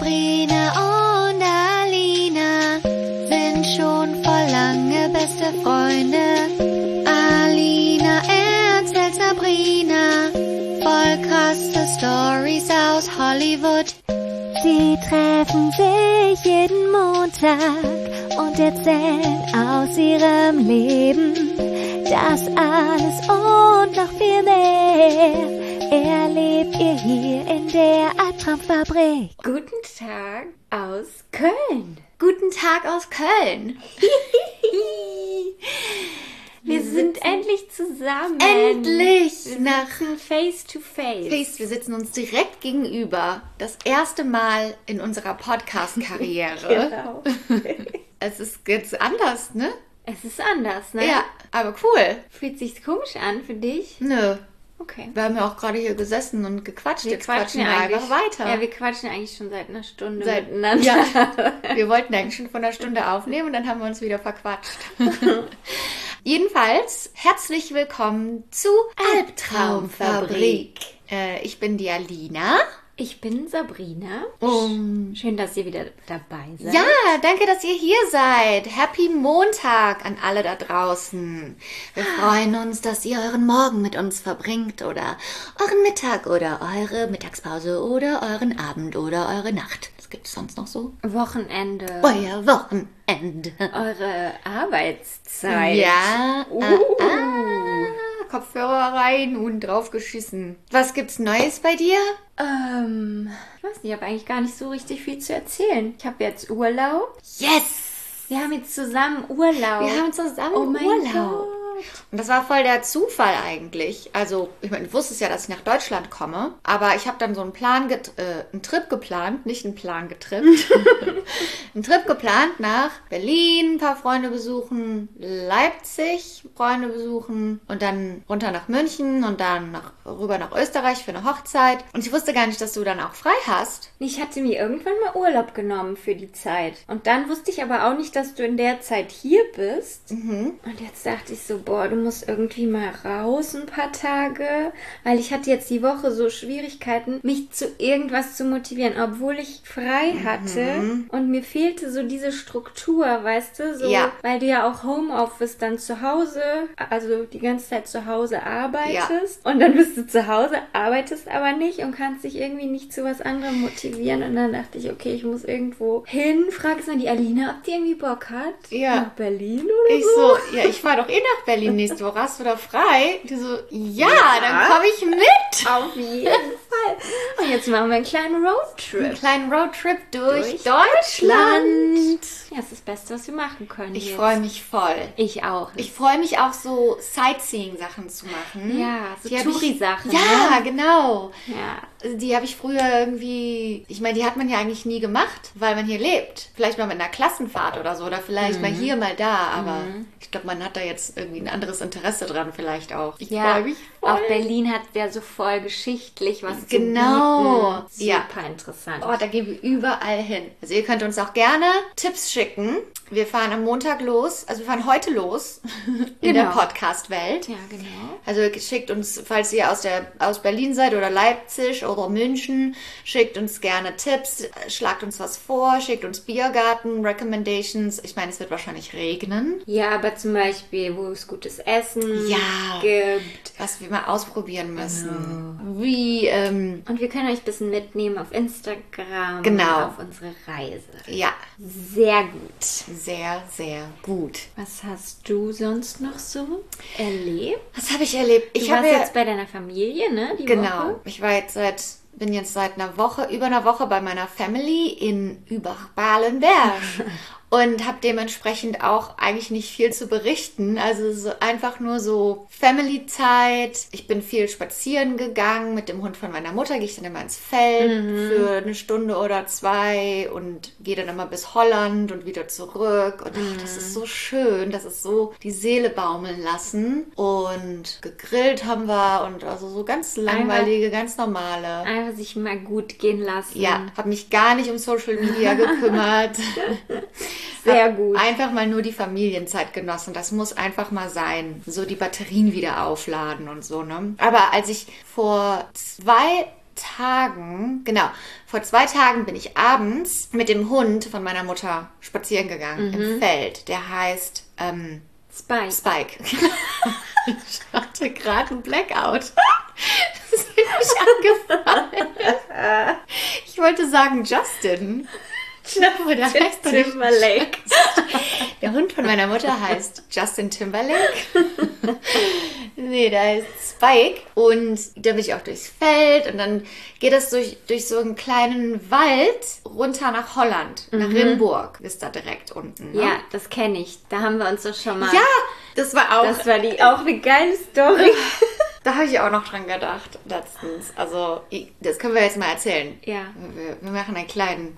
Sabrina und Alina sind schon vor lange beste Freunde. Alina erzählt Sabrina voll krasse Stories aus Hollywood. Sie treffen sich jeden Montag und erzählen aus ihrem Leben. Das alles und noch viel mehr erlebt ihr hier in der Albtraumfabrik. Guten Tag aus Köln. Guten Tag aus Köln. Wir sind endlich zusammen. Endlich! Nach Face to Face. Wir sitzen uns direkt gegenüber. Das erste Mal in unserer Podcast-Karriere. Genau. Es ist jetzt anders, ne? Es ist anders, ne? Ja, aber cool. Fühlt sich komisch an für dich? Nö. Okay. Wir haben ja auch gerade hier gesessen und gequatscht. Wir Jetzt quatschen wir eigentlich einfach weiter. Ja, wir quatschen eigentlich schon seit einer Stunde miteinander. Ja, wir wollten eigentlich schon von einer Stunde aufnehmen und dann haben wir uns wieder verquatscht. Jedenfalls, herzlich willkommen zu Albtraumfabrik. Ich bin die Alina. Ich bin Sabrina. Schön, dass ihr wieder dabei seid. Ja, danke, dass ihr hier seid. Happy Montag an alle da draußen. Wir freuen uns, dass ihr euren Morgen mit uns verbringt oder euren Mittag oder eure Mittagspause oder euren Abend oder eure Nacht. Was gibt es sonst noch so? Wochenende. Euer Wochenende. Eure Arbeitszeit. Ja. Kopfhörer rein und draufgeschissen. Was gibt's Neues bei dir? Ich weiß nicht, ich habe eigentlich gar nicht so richtig viel zu erzählen. Ich habe jetzt Urlaub. Yes! Wir haben jetzt zusammen Urlaub. Wir haben zusammen Oh mein Urlaub. Gott. Und das war voll der Zufall eigentlich. Also, ich meine, ich wusste es ja, dass ich nach Deutschland komme. Aber ich habe dann so einen Trip geplant, nicht einen Plan getrippt. Einen Trip geplant nach Berlin, ein paar Freunde besuchen, Leipzig, Freunde besuchen und dann runter nach München und dann rüber nach Österreich für eine Hochzeit. Und ich wusste gar nicht, dass du dann auch frei hast. Ich hatte mir irgendwann mal Urlaub genommen für die Zeit. Und dann wusste ich aber auch nicht, dass du in der Zeit hier bist. Und jetzt dachte ich so, boah, du musst irgendwie mal raus ein paar Tage. Weil ich hatte jetzt die Woche so Schwierigkeiten, mich zu irgendwas zu motivieren, obwohl ich frei hatte. Und mir fehlte so diese Struktur, weißt du? So, Ja. Weil du ja auch Homeoffice dann zu Hause, also die ganze Zeit zu Hause arbeitest. Und dann bist du zu Hause, arbeitest aber nicht und kannst dich irgendwie nicht zu was anderem motivieren. Und dann dachte ich, okay, ich muss irgendwo hin. Frag es mal die Alina, ob die irgendwie Bock hat. Ja. Nach Berlin oder Ich so. so, ja, ich fahre doch nach Berlin nächste Woche. Hast du da frei? Die so, ja, dann komme ich mit. Auf jeden Fall. Und jetzt machen wir einen kleinen Einen Roadtrip. kleinen Roadtrip durch Deutschland. Deutschland. Ja, das ist das Beste, was wir machen können. Ich jetzt. freue mich voll. Ich auch. Ich freue mich auch so Sightseeing-Sachen zu machen. Ja, so Die hab ich- Touri-Sachen. Ja, ne? genau. Ja. Also die habe ich früher irgendwie, ich meine, die hat man ja eigentlich nie gemacht, weil man hier lebt. Vielleicht mal mit einer Klassenfahrt oder so oder vielleicht mal hier, mal da. Aber ich glaube, man hat da jetzt irgendwie ein anderes Interesse dran vielleicht auch. Ich Ja, freue mich voll. auch Berlin hat ja so voll geschichtlich was Genau. zu bieten. Ja. Super interessant. Oh, da gehen wir überall hin. Also ihr könnt uns auch gerne Tipps schicken. Wir fahren am Montag los, also wir fahren heute los in der Genau. Podcast-Welt. Ja, genau. Also schickt uns, falls ihr aus Berlin seid oder Leipzig oder München, schickt uns gerne Tipps, schlagt uns was vor, schickt uns Biergarten, Recommendations. Ich meine, es wird wahrscheinlich regnen. Ja, aber zum Beispiel, wo es gutes Essen Ja. gibt. Was wir mal ausprobieren müssen. Wie, Und wir können euch ein bisschen mitnehmen auf Instagram. Genau. Auf unsere Reise. ja, Sehr gut. sehr, sehr gut. Was hast du sonst noch so erlebt? Was habe ich erlebt? Du warst jetzt bei deiner Familie, ne? Die Genau. Woche. Ich war bin jetzt seit über einer Woche bei meiner Family in Übach-Balenberg. Und habe dementsprechend auch eigentlich nicht viel zu berichten. Also so einfach nur so Family-Zeit. Ich bin viel spazieren gegangen mit dem Hund von meiner Mutter. Gehe ich dann immer ins Feld für eine Stunde oder zwei und gehe dann immer bis Holland und wieder zurück. Und ach, das ist so schön. Das ist so die Seele baumeln lassen. Und gegrillt haben wir und also so ganz langweilige, ganz normale. Einfach sich mal gut gehen lassen. Ja, habe mich gar nicht um Social Media gekümmert. Sehr Hab gut. Einfach mal nur die Familienzeit genossen. Das muss einfach mal sein. So die Batterien wieder aufladen und so, ne? Aber als ich vor Tagen, genau, vor 2 Tagen bin ich abends mit dem Hund von meiner Mutter spazieren gegangen im Feld. Der heißt Spike. Ich hatte gerade einen Blackout. Das ist mir nicht angefallen. Ich wollte sagen Justin. Aber der heißt Timberlake. Der Hund von meiner Mutter heißt Justin Timberlake. Nee, der heißt Spike. Und da bin ich auch durchs Feld. Und dann geht das durch so einen kleinen Wald runter nach Holland. Nach Rimburg ist da direkt unten. Ne? Ja, das kenne ich. Da haben wir uns doch schon mal... Ja, das war auch... Das war auch eine geile Story. Da habe ich auch noch dran gedacht letztens. Also, das können wir jetzt mal erzählen. Ja. Wir machen einen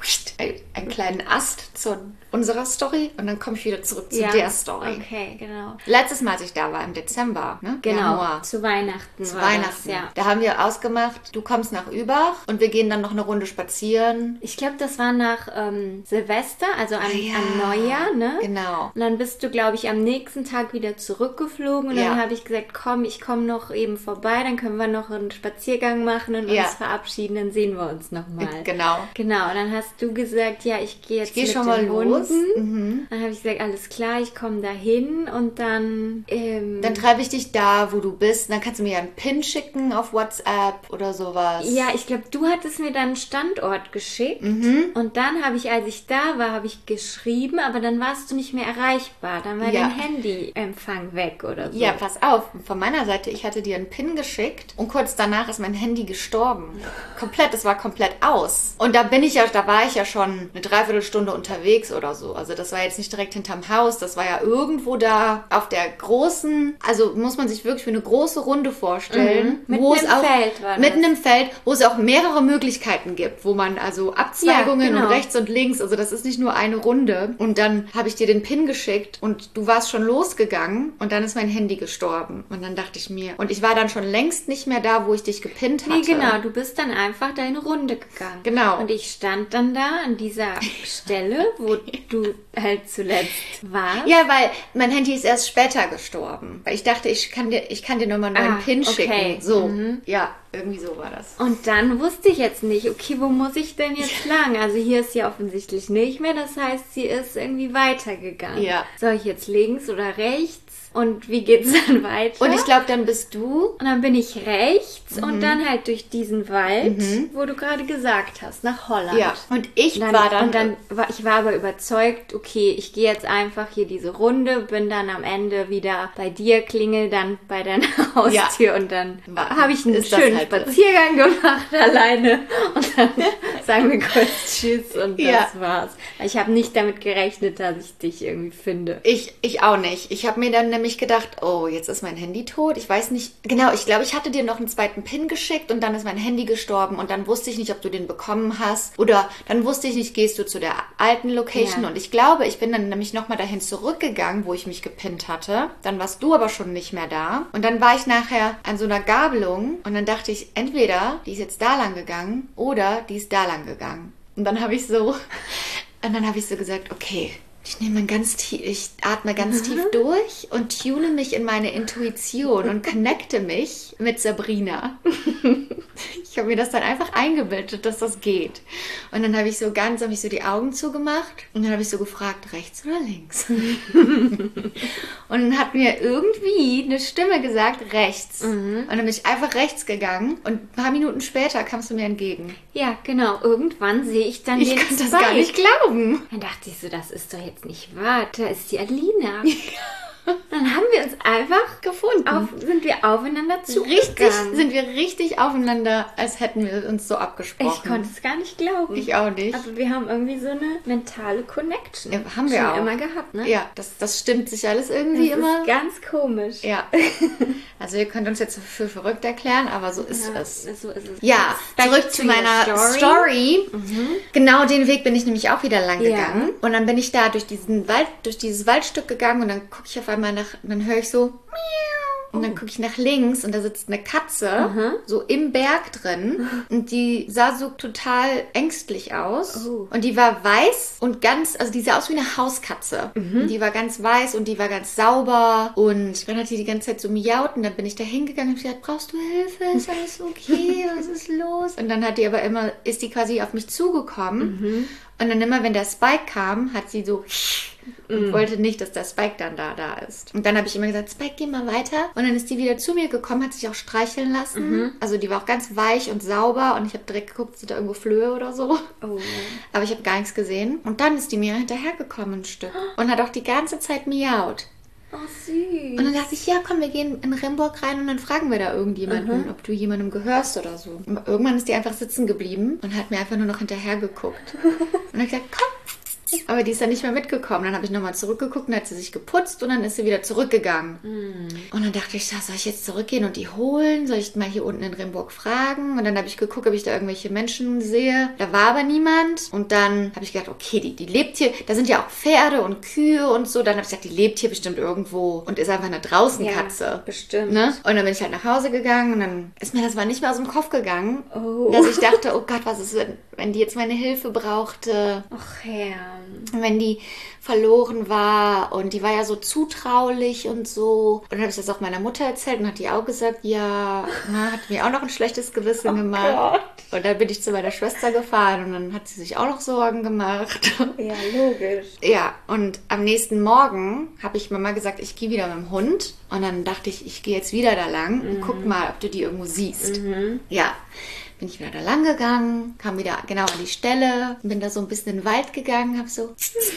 kleinen Ast zu unserer Story und dann komme ich wieder zurück zu der Story. Okay, genau. Letztes Mal, als ich da war, im Dezember, ne? Genau, Januar. zu Weihnachten Zu war Weihnachten. das, ja. Da haben wir ausgemacht, du kommst nach Übach und wir gehen dann noch eine Runde spazieren. Ich glaube, das war nach Silvester, also an Neujahr, ne? Genau. Und dann bist du, glaube ich, am nächsten Tag wieder zurückgeflogen und dann habe ich gesagt, komm, ich komme noch eben vorbei, dann können wir noch einen Spaziergang machen und uns verabschieden, dann sehen wir uns nochmal. Genau. Genau, und dann hast du gesagt, ja, ich gehe jetzt mit schon mal den los. Hunden. Dann habe ich gesagt, alles klar, ich komme da hin und dann... Dann treibe ich dich da, wo du bist. Dann kannst du mir ja einen Pin schicken auf WhatsApp oder sowas. Ja, ich glaube, du hattest mir dann einen Standort geschickt. Und dann habe ich, als ich da war, habe ich geschrieben, aber dann warst du nicht mehr erreichbar. Dann war dein Handyempfang weg oder so. Ja, pass auf. Von meiner Seite, ich hatte dir einen Pin geschickt und kurz danach ist mein Handy gestorben. Komplett, es war komplett aus. Und da war ich ja schon eine Dreiviertelstunde unterwegs oder so. Also das war jetzt nicht direkt hinterm Haus, das war ja irgendwo da auf der großen, also muss man sich wirklich für eine große Runde vorstellen. Mitten im Feld war das. Mitten im Feld, wo es auch mehrere Möglichkeiten gibt, wo man also Abzweigungen und rechts und links, also das ist nicht nur eine Runde. Und dann habe ich dir den Pin geschickt und du warst schon losgegangen und dann ist mein Handy gestorben. Und dann dachte ich mir, und ich war dann schon längst nicht mehr da, wo ich dich gepinnt hatte. Nee, genau, du bist dann einfach deine Runde gegangen. Genau. Und ich stand dann da an dieser Stelle, wo du halt zuletzt warst. Ja, weil mein Handy ist erst später gestorben. Weil ich dachte, ich kann dir nochmal einen neuen Pin schicken. So, ja, irgendwie so war das. Und dann wusste ich jetzt nicht, okay, wo muss ich denn jetzt lang? Also hier ist sie offensichtlich nicht mehr, das heißt, sie ist irgendwie weitergegangen. Ja. Soll ich jetzt links oder rechts? Und wie geht's dann weiter? Und ich glaube, dann bist du... Und dann bin ich rechts und dann halt durch diesen Wald, wo du gerade gesagt hast, nach Holland. Ja, und ich war aber überzeugt, okay, ich gehe jetzt einfach hier diese Runde, bin dann am Ende wieder bei dir, klingel dann bei deiner Haustür und dann habe ich einen schönen Spaziergang gemacht alleine und dann sagen wir kurz Tschüss und das war's. Ich habe nicht damit gerechnet, dass ich dich irgendwie finde. Ich auch nicht. Ich habe mir dann nämlich gedacht, oh, jetzt ist mein Handy tot. Ich weiß nicht, genau, ich glaube, ich hatte dir noch einen zweiten Pin geschickt und dann ist mein Handy gestorben und dann wusste ich nicht, ob du den bekommen hast oder dann wusste ich nicht, gehst du zu der alten Location und ich glaube, ich bin dann nämlich nochmal dahin zurückgegangen, wo ich mich gepinnt hatte. Dann warst du aber schon nicht mehr da und dann war ich nachher an so einer Gabelung und dann dachte ich, entweder die ist jetzt da lang gegangen oder die ist da lang gegangen. Und dann habe ich so gesagt, okay, ich atme ganz tief durch und tune mich in meine Intuition und connecte mich mit Sabrina. Ich habe mir das dann einfach eingebildet, dass das geht. Und dann habe ich so die Augen zugemacht und dann habe ich so gefragt, rechts oder links? Und dann hat mir irgendwie eine Stimme gesagt, rechts. Und dann bin ich einfach rechts gegangen und ein paar Minuten später kamst du mir entgegen. Ja, genau. Irgendwann sehe ich dann den Ich konnte das gar nicht glauben. Dann dachte ich so, das ist doch jetzt nicht wahr. Da ist die Alina. Dann haben wir uns einfach gefunden. Sind wir aufeinander zugegangen. Sind wir richtig aufeinander, als hätten wir uns so abgesprochen. Ich konnte es gar nicht glauben. Ich auch nicht. Aber wir haben irgendwie so eine mentale Connection. Ja, haben wir schon auch. immer gehabt, ne? Ja, das stimmt sich alles irgendwie das immer. Das ist ganz komisch. Ja. Also ihr könnt uns jetzt für verrückt erklären, aber so ist es. So ist es. Ja, zurück zu meiner Story. Genau den Weg bin ich nämlich auch wieder lang gegangen. Und dann bin ich da durch dieses Waldstück gegangen und dann gucke ich auf einmal dann höre ich so, miau. Und dann gucke ich nach links und da sitzt eine Katze, so im Berg drin. Und die sah so total ängstlich aus. Und die war weiß und ganz, also die sah aus wie eine Hauskatze. Und die war ganz weiß und die war ganz sauber. Und dann hat die ganze Zeit so miaut und dann bin ich da hingegangen und hab gesagt, brauchst du Hilfe? Ist alles okay? Was ist los? Und dann hat die aber immer, ist die quasi auf mich zugekommen. Und dann immer, wenn der Spike kam, hat sie so und wollte nicht, dass der Spike dann da ist. Und dann habe ich immer gesagt, Spike, geh mal weiter. Und dann ist die wieder zu mir gekommen, hat sich auch streicheln lassen. Also die war auch ganz weich und sauber und ich habe direkt geguckt, sind da irgendwo Flöhe oder so. Aber ich habe gar nichts gesehen. Und dann ist die mir hinterhergekommen ein Stück und hat auch die ganze Zeit miaut. Oh, süß. Und dann dachte ich, ja komm, wir gehen in Rimburg rein und dann fragen wir da irgendjemanden, ob du jemandem gehörst oder so. Und irgendwann ist die einfach sitzen geblieben und hat mir einfach nur noch hinterher geguckt. Und dann habe ich gesagt, komm. Aber die ist dann nicht mehr mitgekommen. Dann habe ich nochmal zurückgeguckt und hat sie sich geputzt und dann ist sie wieder zurückgegangen. Und dann dachte ich, soll ich jetzt zurückgehen und die holen? Soll ich mal hier unten in Rimburg fragen? Und dann habe ich geguckt, ob ich da irgendwelche Menschen sehe. Da war aber niemand. Und dann habe ich gedacht, okay, die lebt hier. Da sind ja auch Pferde und Kühe und so. Dann habe ich gesagt, die lebt hier bestimmt irgendwo und ist einfach eine Draußenkatze. Ja, bestimmt. Ne? Und dann bin ich halt nach Hause gegangen und dann ist mir das mal nicht mehr aus dem Kopf gegangen. Dass ich dachte, oh Gott, was ist, wenn die jetzt meine Hilfe brauchte? Ach ja. Wenn die verloren war und die war ja so zutraulich und so. Und dann habe ich das auch meiner Mutter erzählt und hat die auch gesagt, ja, hat mir auch noch ein schlechtes Gewissen gemacht. Gott. Und dann bin ich zu meiner Schwester gefahren und dann hat sie sich auch noch Sorgen gemacht. Ja, logisch. Ja, und am nächsten Morgen habe ich Mama gesagt, ich gehe wieder mit dem Hund. Und dann dachte ich gehe jetzt wieder da lang und guck mal, ob du die irgendwo siehst. Ja. Bin ich wieder da lang gegangen, kam wieder genau an die Stelle, bin da so ein bisschen in den Wald gegangen, hab so,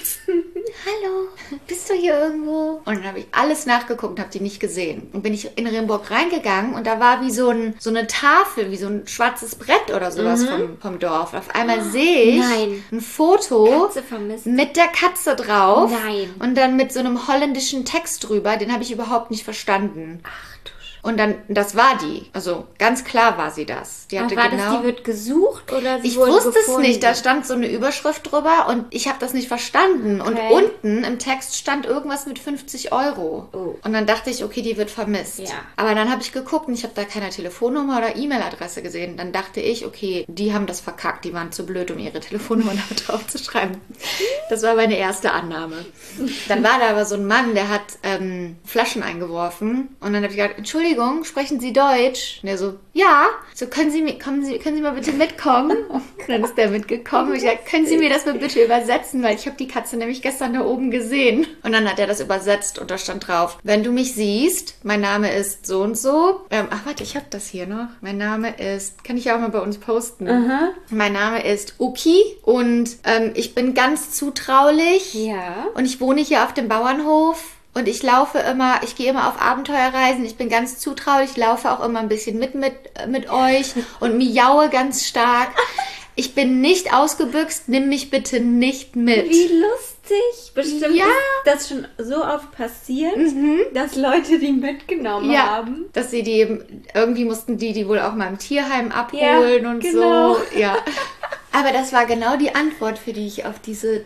hallo, bist du hier irgendwo? Und dann habe ich alles nachgeguckt und habe die nicht gesehen. Und bin ich in Rimburg reingegangen und da war wie so eine Tafel, wie so ein schwarzes Brett oder sowas vom Dorf. Auf einmal sehe ich ein Foto mit der Katze drauf und dann mit so einem holländischen Text drüber, den habe ich überhaupt nicht verstanden. Ach du Scheiße. Und dann, das war die. Also ganz klar war sie das. Die hatte war das, die wird gesucht oder sie Ich wurde wusste gefunden? es nicht. Da stand so eine Überschrift drüber und ich habe das nicht verstanden. Okay. Und unten im Text stand irgendwas mit 50 Euro. Oh. Und dann dachte ich, okay, die wird vermisst. Ja. Aber dann habe ich geguckt und ich habe da keine Telefonnummer oder E-Mail-Adresse gesehen. Dann dachte ich, okay, die haben das verkackt. Die waren zu blöd, um ihre Telefonnummer da drauf zu schreiben. Das war meine erste Annahme. Dann war da aber so ein Mann, der hat Flaschen eingeworfen. Und dann habe ich gesagt, Entschuldigung, sprechen Sie Deutsch? Und er so, ja. So, können Sie mal bitte mitkommen? Und dann ist der mitgekommen. Und ich gesagt, können Sie mir das mal bitte übersetzen? Weil ich habe die Katze nämlich gestern da oben gesehen. Und dann hat er das übersetzt und da stand drauf, wenn du mich siehst, mein Name ist so und so. Warte, ich habe das hier noch. Mein Name ist, kann ich ja auch mal bei uns posten. Aha. Mein Name ist Uki und ich bin ganz zutraulich. Ja. Und ich wohne hier auf dem Bauernhof. Und ich gehe immer auf Abenteuerreisen. Ich bin ganz zutraulich, ich laufe auch immer ein bisschen mit euch und miaue ganz stark. Ich bin nicht ausgebüxt, nimm mich bitte nicht mit. Wie lustig. Bestimmt Ja. ist das schon so oft passiert, dass Leute die mitgenommen haben. Dass sie die, irgendwie mussten die wohl auch mal im Tierheim abholen Ja, und genau. so. Ja. Aber das war genau die Antwort, für die ich auf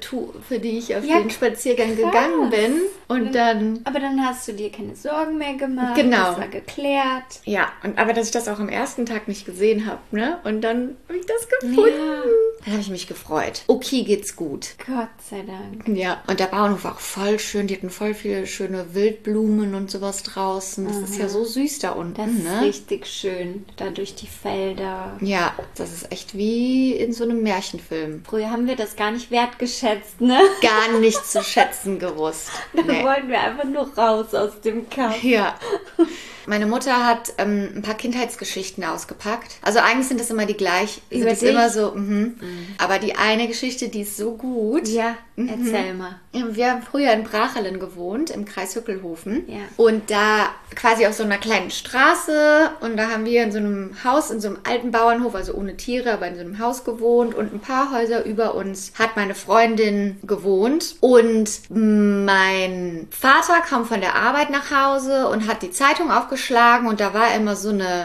den Spaziergang gegangen bin. Und dann... Aber dann hast du dir keine Sorgen mehr gemacht. Genau. Das war geklärt. Ja, aber dass ich das auch am ersten Tag nicht gesehen habe, ne? Und dann habe ich das gefunden. Ja. Dann habe ich mich gefreut. Okay, geht's gut. Gott sei Dank. Ja, und der Bauernhof war auch voll schön. Die hatten voll viele schöne Wildblumen und sowas draußen. Das ist ja so süß da unten, Das ist ne? richtig schön. Da durch die Felder. Ja, das ist echt wie in so einem Märchenfilm. Früher haben wir das gar nicht wertgeschätzt, ne? Gar nicht zu schätzen gewusst. Da Nee. wollten wir einfach nur raus aus dem Kampf. Ja. Meine Mutter hat ein paar Kindheitsgeschichten ausgepackt. Also eigentlich sind das immer die gleichen. Über Das ist dich? immer so, Aber die eine Geschichte, die ist so gut. Ja, erzähl mal. Wir haben früher in Brachelen gewohnt, im Kreis Hückelhofen. Ja. Und da quasi auf so einer kleinen Straße. Und da haben wir in so einem Haus, in so einem alten Bauernhof, also ohne Tiere, aber in so einem Haus gewohnt. gewohnt und ein paar Häuser über uns hat meine Freundin gewohnt. Und mein Vater kam von der Arbeit nach Hause und hat die Zeitung aufgeschlagen und da war immer so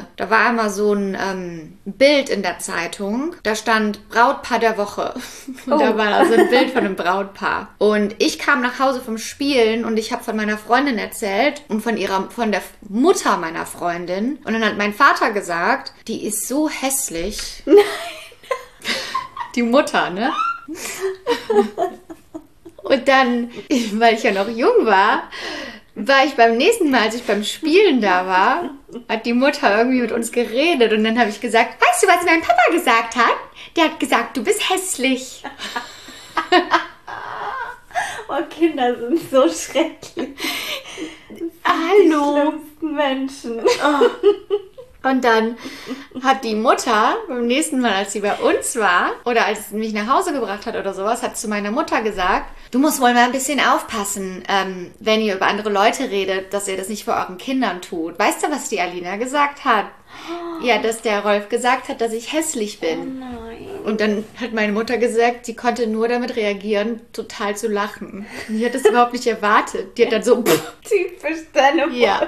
ein Bild in der Zeitung. Da stand Brautpaar der Woche. Und da war da so ein Bild von einem Brautpaar. Und ich kam nach Hause vom Spielen und ich habe von meiner Freundin erzählt und von der Mutter meiner Freundin. Und dann hat mein Vater gesagt, die ist so hässlich. Nein. Die Mutter, ne? Und dann, weil ich ja noch jung war ich beim nächsten Mal, als ich beim Spielen da war, hat die Mutter irgendwie mit uns geredet und dann habe ich gesagt, weißt du, was mein Papa gesagt hat? Der hat gesagt, du bist hässlich. Oh, Kinder sind so schrecklich. Hallo. Die schlimmsten Menschen. Oh. Und dann hat die Mutter beim nächsten Mal, als sie bei uns war oder als sie mich nach Hause gebracht hat oder sowas, hat zu meiner Mutter gesagt, du musst wohl mal ein bisschen aufpassen, wenn ihr über andere Leute redet, dass ihr das nicht vor euren Kindern tut. Weißt du, was die Alina gesagt hat? Ja, dass der Rolf gesagt hat, dass ich hässlich bin. Oh nein. Und dann hat meine Mutter gesagt, sie konnte nur damit reagieren, total zu lachen. Und die hat das überhaupt nicht erwartet. Die hat dann so... Typisch deine Mutter. Ja.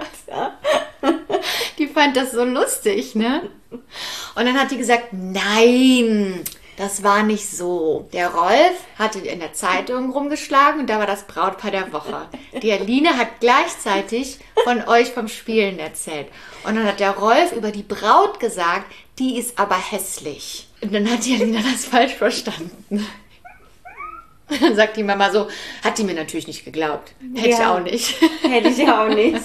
Die fand das so lustig, ne? Und dann hat die gesagt, nein, das war nicht so. Der Rolf hatte in der Zeitung rumgeschlagen und da war das Brautpaar der Woche. Die Aline hat gleichzeitig von euch vom Spielen erzählt. Und dann hat der Rolf über die Braut gesagt, die ist aber hässlich. Und dann hat die Alina das falsch verstanden. Und dann sagt die Mama so, hat die mir natürlich nicht geglaubt. Hätte ich auch nicht. Hätte ich auch nicht.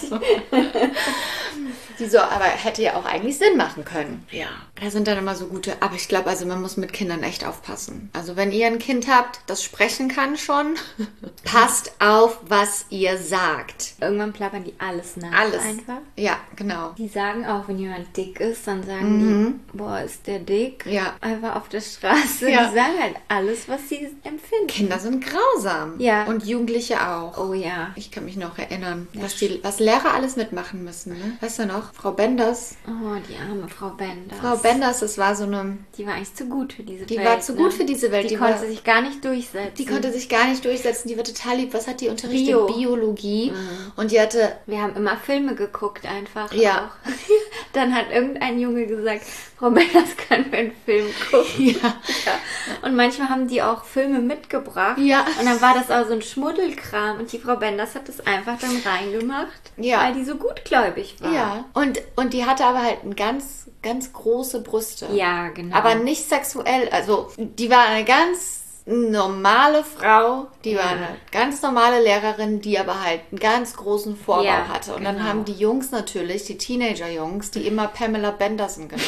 Die so, aber hätte ja auch eigentlich Sinn machen können. Ja. Da sind dann immer so gute, aber ich glaube, also man muss mit Kindern echt aufpassen. Also wenn ihr ein Kind habt, das sprechen kann schon, passt auf, was ihr sagt. Irgendwann plappern die alles nach. Alles. Einfach. Ja, genau. Die sagen auch, wenn jemand dick ist, dann sagen die, boah, ist der dick? Ja. Einfach auf der Straße. Ja. Die sagen halt alles, was sie empfinden. Kinder sind grausam. Ja. Und Jugendliche auch. Oh ja. Ich kann mich noch erinnern, was Lehrer alles mitmachen müssen. Ne? Weißt du noch? Frau Benders. Oh, die arme Frau Benders. Frau Benders, das war so eine... Die war eigentlich zu gut für diese Welt. Die war zu gut für diese Welt. Die konnte sich gar nicht durchsetzen. Die konnte sich gar nicht durchsetzen. Die war total lieb. Was hat die unterrichtet? Biologie. Und die hatte... Wir haben immer Filme geguckt einfach. Ja. Auch. Dann hat irgendein Junge gesagt, Frau Benders, können wir einen Film gucken? Ja. Und manchmal haben die auch Filme mitgebracht. Ja. Und dann war das auch so ein Schmuddelkram. Und die Frau Benders hat das einfach dann reingemacht, weil die so gutgläubig war. Ja. Und die hatte aber halt ein ganz, ganz große Brüste. Ja, genau. Aber nicht sexuell. Also, die war eine ganz normale Frau, die war eine ganz normale Lehrerin, die aber halt einen ganz großen Vorbau hatte. Und dann haben die Jungs natürlich, die Teenager-Jungs, die immer Pamela Benderson genannt.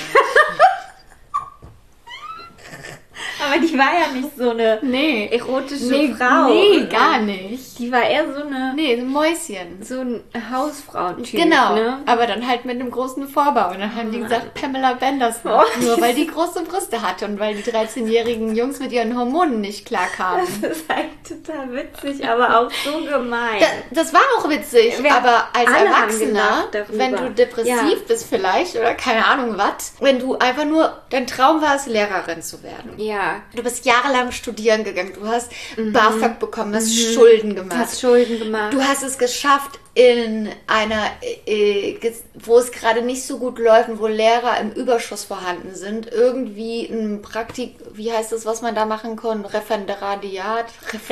Aber die war ja nicht so eine erotische Frau. Nee, gar nicht. Die war eher so eine... Nee, ein Mäuschen. So ein Hausfrau-Typ. Genau, ne? aber dann halt mit einem großen Vorbau. Und dann haben die gesagt, Pamela Benderson. Nur weil die große Brüste hatte und weil die 13-jährigen Jungs mit ihren Hormonen nicht klarkamen. Das ist halt total witzig, aber auch so gemein. Das war auch witzig, aber als Erwachsener, wenn du depressiv bist vielleicht oder keine Ahnung was, wenn du einfach nur, dein Traum war es, Lehrerin zu werden. Ja. Du bist jahrelang studieren gegangen, du hast BAföG bekommen, hast Schulden gemacht. Du hast es geschafft, in einer, wo es gerade nicht so gut läuft und wo Lehrer im Überschuss vorhanden sind, irgendwie ein wie heißt das, was man da machen kann? Referendariat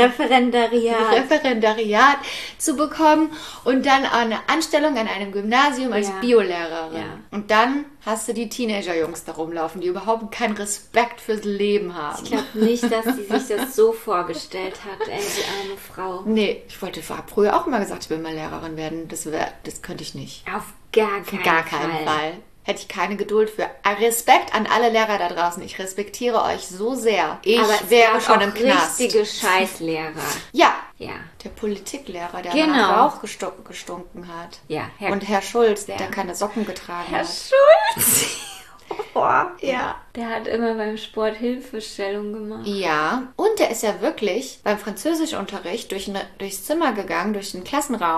zu bekommen und dann eine Anstellung an einem Gymnasium als Biolehrerin. Ja. Und dann hast du die Teenager-Jungs da rumlaufen, die überhaupt keinen Respekt fürs Leben haben. Ich glaube nicht, dass sie sich das so vorgestellt hat, ey, die arme Frau. Nee, ich habe früher auch immer gesagt, ich will mal Lehrerin werden. Das könnte ich nicht. Auf gar keinen Fall. Hätte ich keine Geduld für. Respekt an alle Lehrer da draußen. Ich respektiere euch so sehr. Ich wäre schon im Knast. Richtige Scheißlehrer. Ja. Ja. Der Politiklehrer, der nach Rauch gestunken hat. Ja. Und Herr Schulz, der keine Socken getragen Herr hat. Schulz! Oh, ja. Der hat immer beim Sport Hilfestellung gemacht. Ja, und der ist ja wirklich beim Französischunterricht durchs Zimmer gegangen, durch den Klassenraum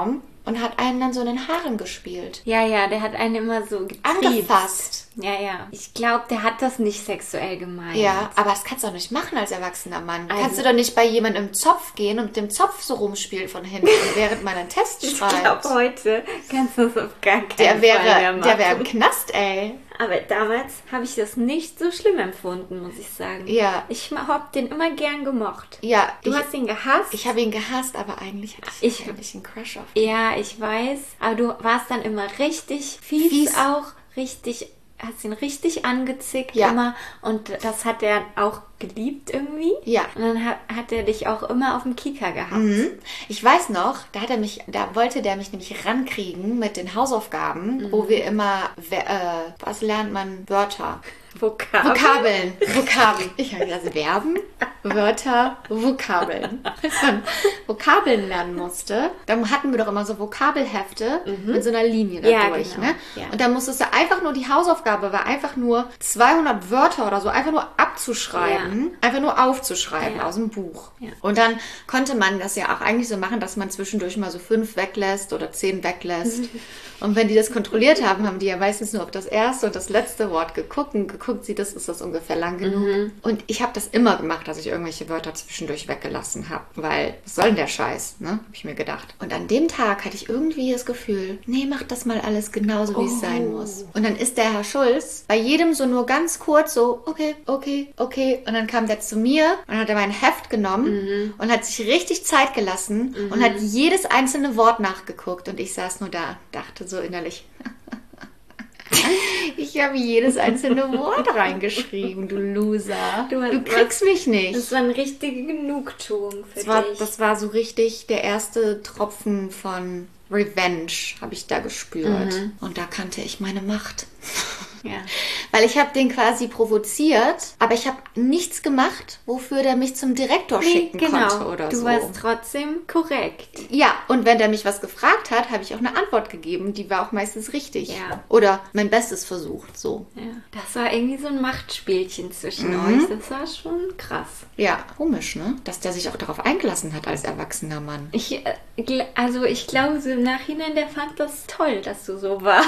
und hat einen dann so in den Haaren gespielt. Ja, der hat einen immer so getriezt. Angefasst. Ja. Ich glaube, der hat das nicht sexuell gemeint. Ja, aber das kannst du doch nicht machen als erwachsener Mann. Kannst du doch nicht bei jemandem im Zopf gehen und mit dem Zopf so rumspielen von hinten, während man einen Test schreibt. Ich glaube, heute kannst du das auf gar keinen Fall mehr machen. Der wäre im Knast, ey. Aber damals habe ich das nicht so schlimm empfunden, muss ich sagen. Ja. Ich habe den immer gern gemocht. Ja. Du hast ihn gehasst? Ich habe ihn gehasst, aber eigentlich hatte ich eigentlich einen Crush auf ihn. Ja, ich weiß. Aber du warst dann immer richtig fies. Auch richtig, hast ihn richtig angezickt immer. Und das hat er auch geliebt irgendwie. Ja. Und dann hat er dich auch immer auf dem Kieker gehabt. Ich weiß noch, da wollte der mich nämlich rankriegen mit den Hausaufgaben, wo wir immer, was lernt man? Wörter. Vokabeln. Ich habe gesagt, Verben, Wörter, Vokabeln. Als man Vokabeln lernen musste, dann hatten wir doch immer so Vokabelhefte mit so einer Linie da durch. Genau. Ne? Ja. Und dann musstest du einfach nur, die Hausaufgabe war einfach nur 200 Wörter oder so, einfach nur abzuschreiben, einfach nur aufzuschreiben aus dem Buch. Ja. Und dann konnte man das ja auch eigentlich so machen, dass man zwischendurch mal so 5 weglässt oder 10 weglässt. Und wenn die das kontrolliert haben, haben die ja meistens nur auf das erste und das letzte Wort geguckt, ist das ungefähr lang genug. Und ich habe das immer gemacht, dass ich irgendwelche Wörter zwischendurch weggelassen habe, weil was soll denn der Scheiß, ne? Habe ich mir gedacht. Und an dem Tag hatte ich irgendwie das Gefühl, nee, mach das mal alles genauso, wie es sein muss. Und dann ist der Herr Schulz bei jedem so nur ganz kurz so, okay. Und dann kam der zu mir und hat mein Heft genommen und hat sich richtig Zeit gelassen und hat jedes einzelne Wort nachgeguckt. Und ich saß nur da, dachte so innerlich, ich habe jedes einzelne Wort reingeschrieben, du Loser. Du kriegst mich nicht. Das war eine richtige Genugtuung für dich. Das war so richtig der erste Tropfen von Revenge, habe ich da gespürt. Und da kannte ich meine Macht. Ja. Weil ich habe den quasi provoziert, aber ich habe nichts gemacht, wofür der mich zum Direktor schicken konnte oder so. Du warst trotzdem korrekt. Ja, und wenn der mich was gefragt hat, habe ich auch eine Antwort gegeben. Die war auch meistens richtig. Ja. Oder mein Bestes versucht, so. Ja. Das war irgendwie so ein Machtspielchen zwischen euch. Das war schon krass. Ja, komisch, ne? Dass der sich auch darauf eingelassen hat als erwachsener Mann. Ich glaube, so im Nachhinein, der fand das toll, dass du so warst.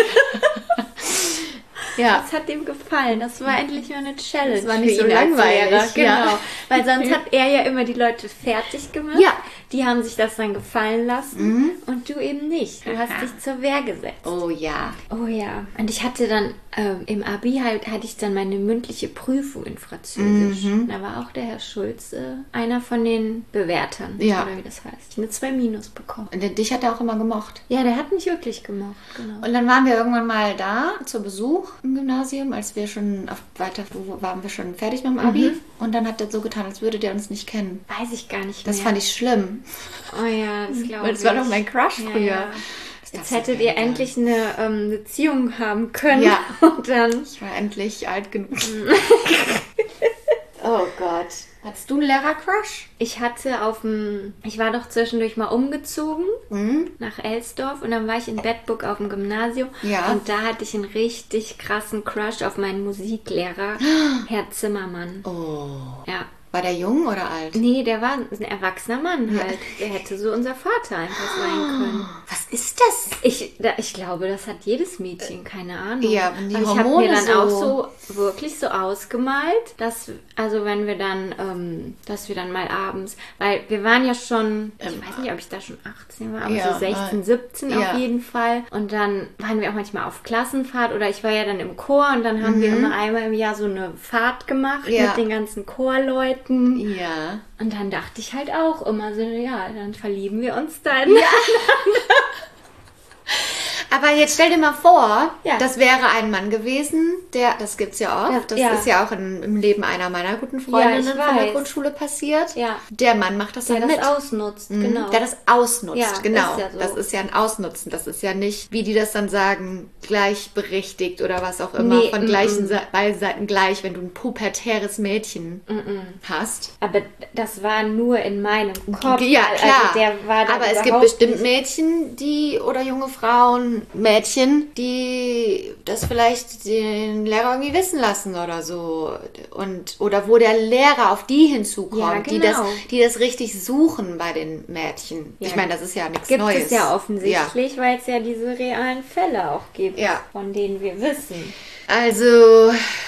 Ja. Das hat ihm gefallen. Das war endlich mal eine Challenge. Das war nicht so langweilig. Genau. Ja. Weil sonst hat er ja immer die Leute fertig gemacht. Ja. Die haben sich das dann gefallen lassen. Und du eben nicht. Du hast dich zur Wehr gesetzt. Oh ja. Oh ja. Und ich hatte dann im Abi hatte ich dann meine mündliche Prüfung in Französisch. Da war auch der Herr Schulz einer von den Bewertern. Ja. Oder wie das heißt. Ich habe eine 2- bekommen. Und dich hat er auch immer gemocht. Ja, der hat mich wirklich gemocht. Genau. Und dann waren wir irgendwann mal da zu Besuch im Gymnasium, als wir schon waren wir schon fertig mit dem Abi. Und dann hat er so getan, als würde der uns nicht kennen. Weiß ich gar nicht mehr. Das fand ich schlimm. Oh ja, das glaube ich. Weil das war doch mein Crush früher. Ja. Jetzt hättet ihr endlich eine Beziehung haben können. Ja. Und dann... Ich war endlich alt genug. Oh Gott. Hattest du einen Lehrer-Crush? Ich war doch zwischendurch mal umgezogen nach Elsdorf und dann war ich in Bedburg auf dem Gymnasium und da hatte ich einen richtig krassen Crush auf meinen Musiklehrer, Herr Zimmermann. Oh. Ja. War der jung oder alt? Nee, der war ein erwachsener Mann halt. Der hätte so unser Vater einfach sein können. Was ist das? Ich glaube, das hat jedes Mädchen, keine Ahnung. Ja, wenn die Hormone Hormone ich habe mir dann auch so wirklich so ausgemalt, dass, also wenn wir dann, dass wir dann mal abends, weil wir waren ja schon, ich weiß nicht, ob ich da schon 18 war, aber so 16, 17 auf jeden Fall. Und dann waren wir auch manchmal auf Klassenfahrt oder ich war ja dann im Chor und dann haben wir immer einmal im Jahr so eine Fahrt gemacht mit den ganzen Chorleuten. Ja. Und dann dachte ich halt auch immer so, ja, dann verlieben wir uns dann. Ja. Aber jetzt stell dir mal vor, das wäre ein Mann gewesen, das gibt's ja oft, das ist ja auch im Leben einer meiner guten Freundinnen von der Grundschule passiert. Ja. Der Mann macht das dann mit. Der das ausnutzt, genau. Der das ausnutzt, genau. Ist ja so. Das ist ja ein Ausnutzen, das ist ja nicht, wie die das dann sagen, gleichberechtigt oder was auch immer, von beiden Seiten gleich, wenn du ein pubertäres Mädchen hast. Aber das war nur in meinem Kopf. Ja, klar. Also der war aber es gibt bestimmt Mädchen, oder junge Frauen, Mädchen, die das vielleicht den Lehrer irgendwie wissen lassen oder so. Oder wo der Lehrer auf die hinzukommt, Ja, genau. die das richtig suchen bei den Mädchen. Ja. Ich meine, das ist ja nichts Gibt Neues. es ja offensichtlich, weil es ja diese realen Fälle auch gibt, von denen wir wissen. Also...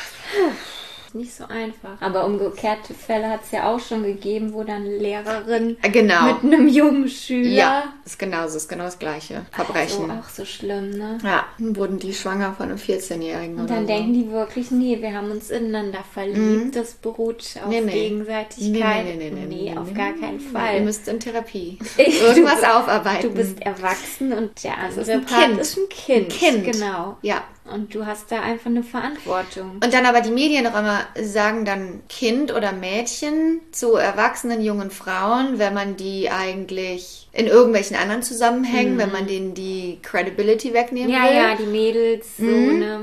Nicht so einfach. Aber umgekehrte Fälle hat es ja auch schon gegeben, wo dann eine Lehrerin mit einem jungen Schüler... Ja, ist genau das gleiche Verbrechen. Also auch so schlimm, ne? Ja, dann wurden die schwanger von einem 14-Jährigen Und dann denken die wirklich, nee, wir haben uns ineinander verliebt, das beruht auf Gegenseitigkeit. Nee, auf gar keinen Fall. Ihr müsst in Therapie irgendwas aufarbeiten. Du bist erwachsen und der andere Part ist ein Kind. Ein Kind. Genau. Ja. Und du hast da einfach eine Verantwortung. Und dann aber die Medien auch immer sagen dann Kind oder Mädchen zu erwachsenen jungen Frauen, wenn man die eigentlich in irgendwelchen anderen Zusammenhängen, wenn man denen die Credibility wegnehmen will. Ja, die Mädels, so, ne?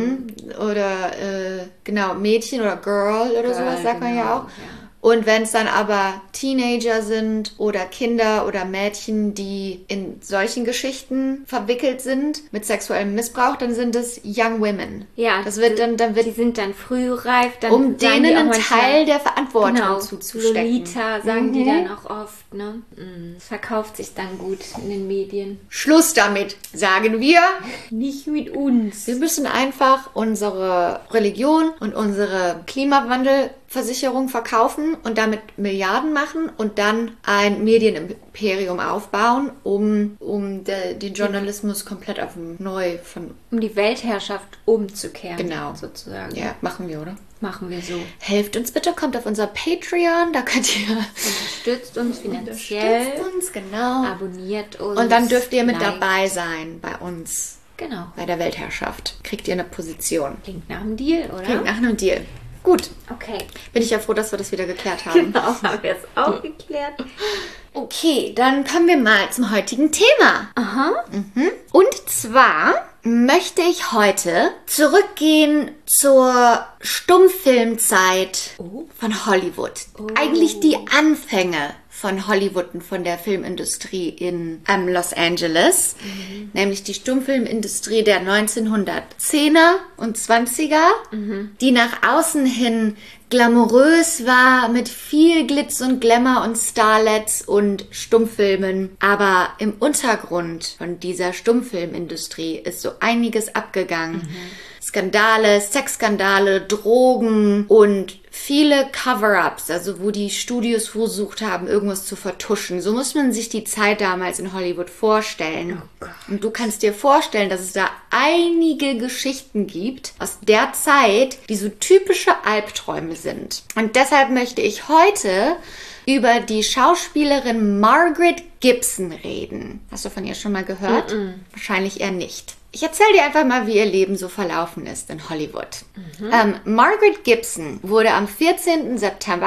Oder, genau, Mädchen oder Girl oder sowas sagt man ja auch. Ja. Und wenn es dann aber Teenager sind oder Kinder oder Mädchen, die in solchen Geschichten verwickelt sind mit sexuellem Missbrauch, dann sind es Young Women. Ja, das wird die sind dann frühreif, dann um denen einen Teil der Verantwortung zuzustecken. Lolita sagen die dann auch oft, ne? Das verkauft sich dann gut in den Medien. Schluss damit, sagen wir. Nicht mit uns. Wir müssen einfach unsere Religion und unsere Klimawandelversicherung verkaufen und damit Milliarden machen und dann ein Medienimperium aufbauen, um den Journalismus komplett auf neu um die Weltherrschaft umzukehren. Genau. Sozusagen. Ja, machen wir, oder? Machen wir so. Helft uns bitte, kommt auf unser Patreon, da könnt ihr... Unterstützt uns finanziell. Unterstützt uns, genau. Abonniert uns. Und dann dürft ihr mit dabei sein bei uns. Genau. Bei der Weltherrschaft. Kriegt ihr eine Position. Klingt nach einem Deal, oder? Klingt nach einem Deal. Gut. Okay. Bin ich ja froh, dass wir das wieder geklärt haben. Genau, haben wir es auch geklärt. Okay, dann kommen wir mal zum heutigen Thema. Aha. Und zwar möchte ich heute zurückgehen zur Stummfilmzeit von Hollywood. Eigentlich die Anfänge von Hollywood und von der Filmindustrie in Los Angeles, nämlich die Stummfilmindustrie der 1910er und 20er, die nach außen hin glamourös war, mit viel Glitz und Glamour und Starlets und Stummfilmen. Aber im Untergrund von dieser Stummfilmindustrie ist so einiges abgegangen. Skandale, Sexskandale, Drogen und viele Cover-ups, also wo die Studios versucht haben, irgendwas zu vertuschen. So muss man sich die Zeit damals in Hollywood vorstellen. Oh Gott. Und du kannst dir vorstellen, dass es da einige Geschichten gibt aus der Zeit, die so typische Albträume sind. Und deshalb möchte ich heute über die Schauspielerin Margaret Gibson reden. Hast du von ihr schon mal gehört? Wahrscheinlich eher nicht. Ich erzähle dir einfach mal, wie ihr Leben so verlaufen ist in Hollywood. Margaret Gibson wurde am 14. September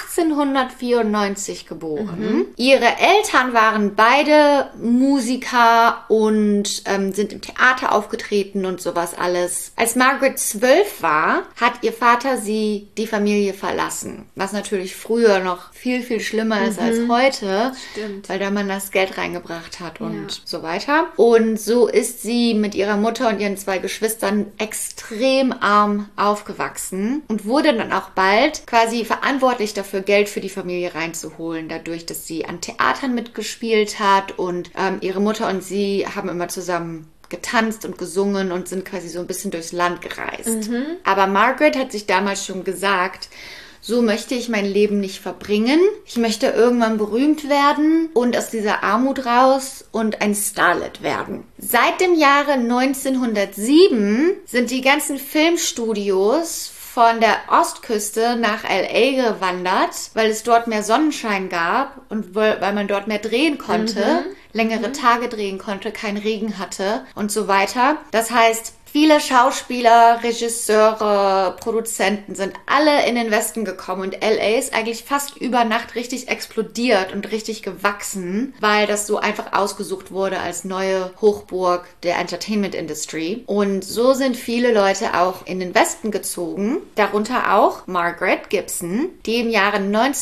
1894 geboren. Ihre Eltern waren beide Musiker und sind im Theater aufgetreten und sowas alles. Als Margaret 12 war, hat ihr Vater die Familie verlassen. Was natürlich früher noch viel, viel schlimmer ist als heute. Stimmt. Weil der Mann das Geld reingebracht hat und so weiter. Und so ist sie mit ihrer Mutter und ihren 2 Geschwistern extrem arm aufgewachsen und wurde dann auch bald quasi verantwortlich dafür, Geld für die Familie reinzuholen, dadurch, dass sie an Theatern mitgespielt hat und ihre Mutter und sie haben immer zusammen getanzt und gesungen und sind quasi so ein bisschen durchs Land gereist. Aber Margaret hat sich damals schon gesagt, so möchte ich mein Leben nicht verbringen. Ich möchte irgendwann berühmt werden und aus dieser Armut raus und ein Starlet werden. Seit dem Jahre 1907 sind die ganzen Filmstudios von der Ostküste nach L.A. gewandert, weil es dort mehr Sonnenschein gab und weil man dort mehr drehen konnte, längere Tage drehen konnte, keinen Regen hatte und so weiter. Das heißt, Viele Schauspieler, Regisseure, Produzenten sind alle in den Westen gekommen und LA ist eigentlich fast über Nacht richtig explodiert und richtig gewachsen, weil das so einfach ausgesucht wurde als neue Hochburg der Entertainment Industry. Und so sind viele Leute auch in den Westen gezogen, darunter auch Margaret Gibson, die im Jahre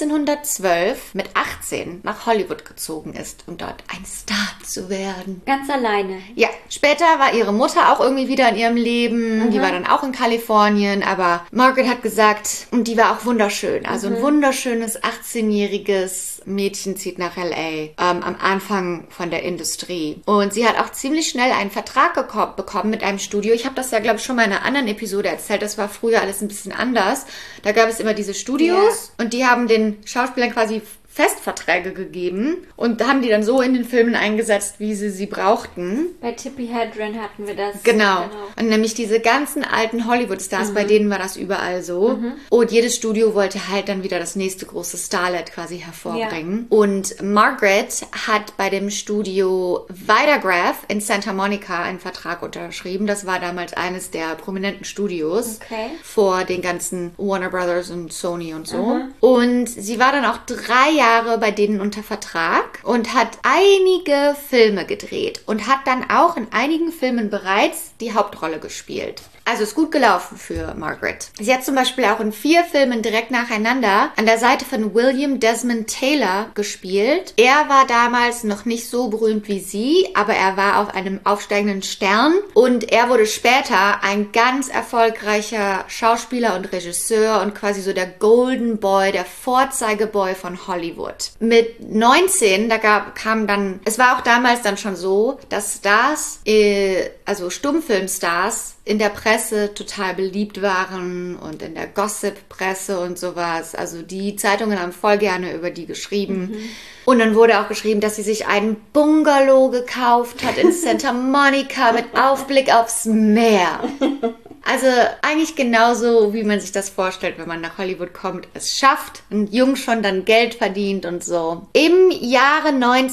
1912 mit 18 nach Hollywood gezogen ist, um dort ein Star zu werden. Ganz alleine. Ja, später war ihre Mutter auch irgendwie wieder in ihrem Leben. Die war dann auch in Kalifornien, aber Margaret hat gesagt, und die war auch wunderschön. Also ein wunderschönes 18-jähriges Mädchen zieht nach L.A. Am Anfang von der Industrie. Und sie hat auch ziemlich schnell einen Vertrag bekommen mit einem Studio. Ich habe das ja, glaube ich, schon mal in einer anderen Episode erzählt. Das war früher alles ein bisschen anders. Da gab es immer diese Studios und die haben den Schauspielern quasi Festverträge gegeben und haben die dann so in den Filmen eingesetzt, wie sie brauchten. Bei Tippi Hedren hatten wir das. Genau. Und nämlich diese ganzen alten Hollywood-Stars, bei denen war das überall so. Und jedes Studio wollte halt dann wieder das nächste große Starlet quasi hervorbringen. Ja. Und Margaret hat bei dem Studio Vitagraph in Santa Monica einen Vertrag unterschrieben. Das war damals eines der prominenten Studios vor den ganzen Warner Brothers und Sony und so. Und sie war dann auch 3 Jahre bei denen unter Vertrag und hat einige Filme gedreht und hat dann auch in einigen Filmen bereits die Hauptrolle gespielt. Also ist gut gelaufen für Margaret. Sie hat zum Beispiel auch in 4 Filmen direkt nacheinander an der Seite von William Desmond Taylor gespielt. Er war damals noch nicht so berühmt wie sie, aber er war auf einem aufsteigenden Stern und er wurde später ein ganz erfolgreicher Schauspieler und Regisseur und quasi so der Golden Boy, der Vorzeigeboy von Hollywood. Mit 19, kam dann, es war auch damals dann schon so, dass Stars, also Stummfilmstars, in der Presse total beliebt waren und in der Gossip-Presse und sowas. Also die Zeitungen haben voll gerne über die geschrieben. Und dann wurde auch geschrieben, dass sie sich einen Bungalow gekauft hat in Santa Monica mit Aufblick aufs Meer. Also eigentlich genauso, wie man sich das vorstellt, wenn man nach Hollywood kommt, es schafft und jung schon dann Geld verdient und so. Im Jahre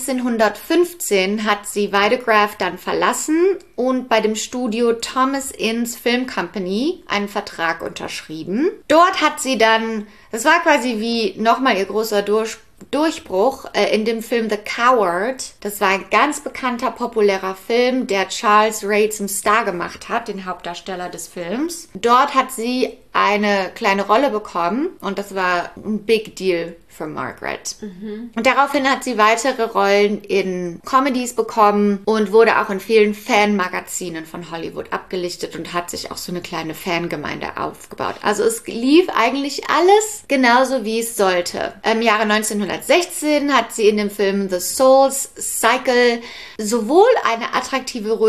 1915 hat sie Vitagraph dann verlassen und bei dem Studio Thomas Innes Film Company einen Vertrag unterschrieben. Dort hat sie dann, das war quasi wie nochmal ihr großer Durchbruch in dem Film The Coward. Das war ein ganz bekannter, populärer Film, der Charles Ray zum Star gemacht hat, den Hauptdarsteller des Films. Dort hat sie eine kleine Rolle bekommen und das war ein Big Deal für Margaret. Und daraufhin hat sie weitere Rollen in Comedies bekommen und wurde auch in vielen Fanmagazinen von Hollywood abgelichtet und hat sich auch so eine kleine Fangemeinde aufgebaut. Also es lief eigentlich alles genauso, wie es sollte. Im Jahre 1916 hat sie in dem Film The Soul's Cycle sowohl ein attraktives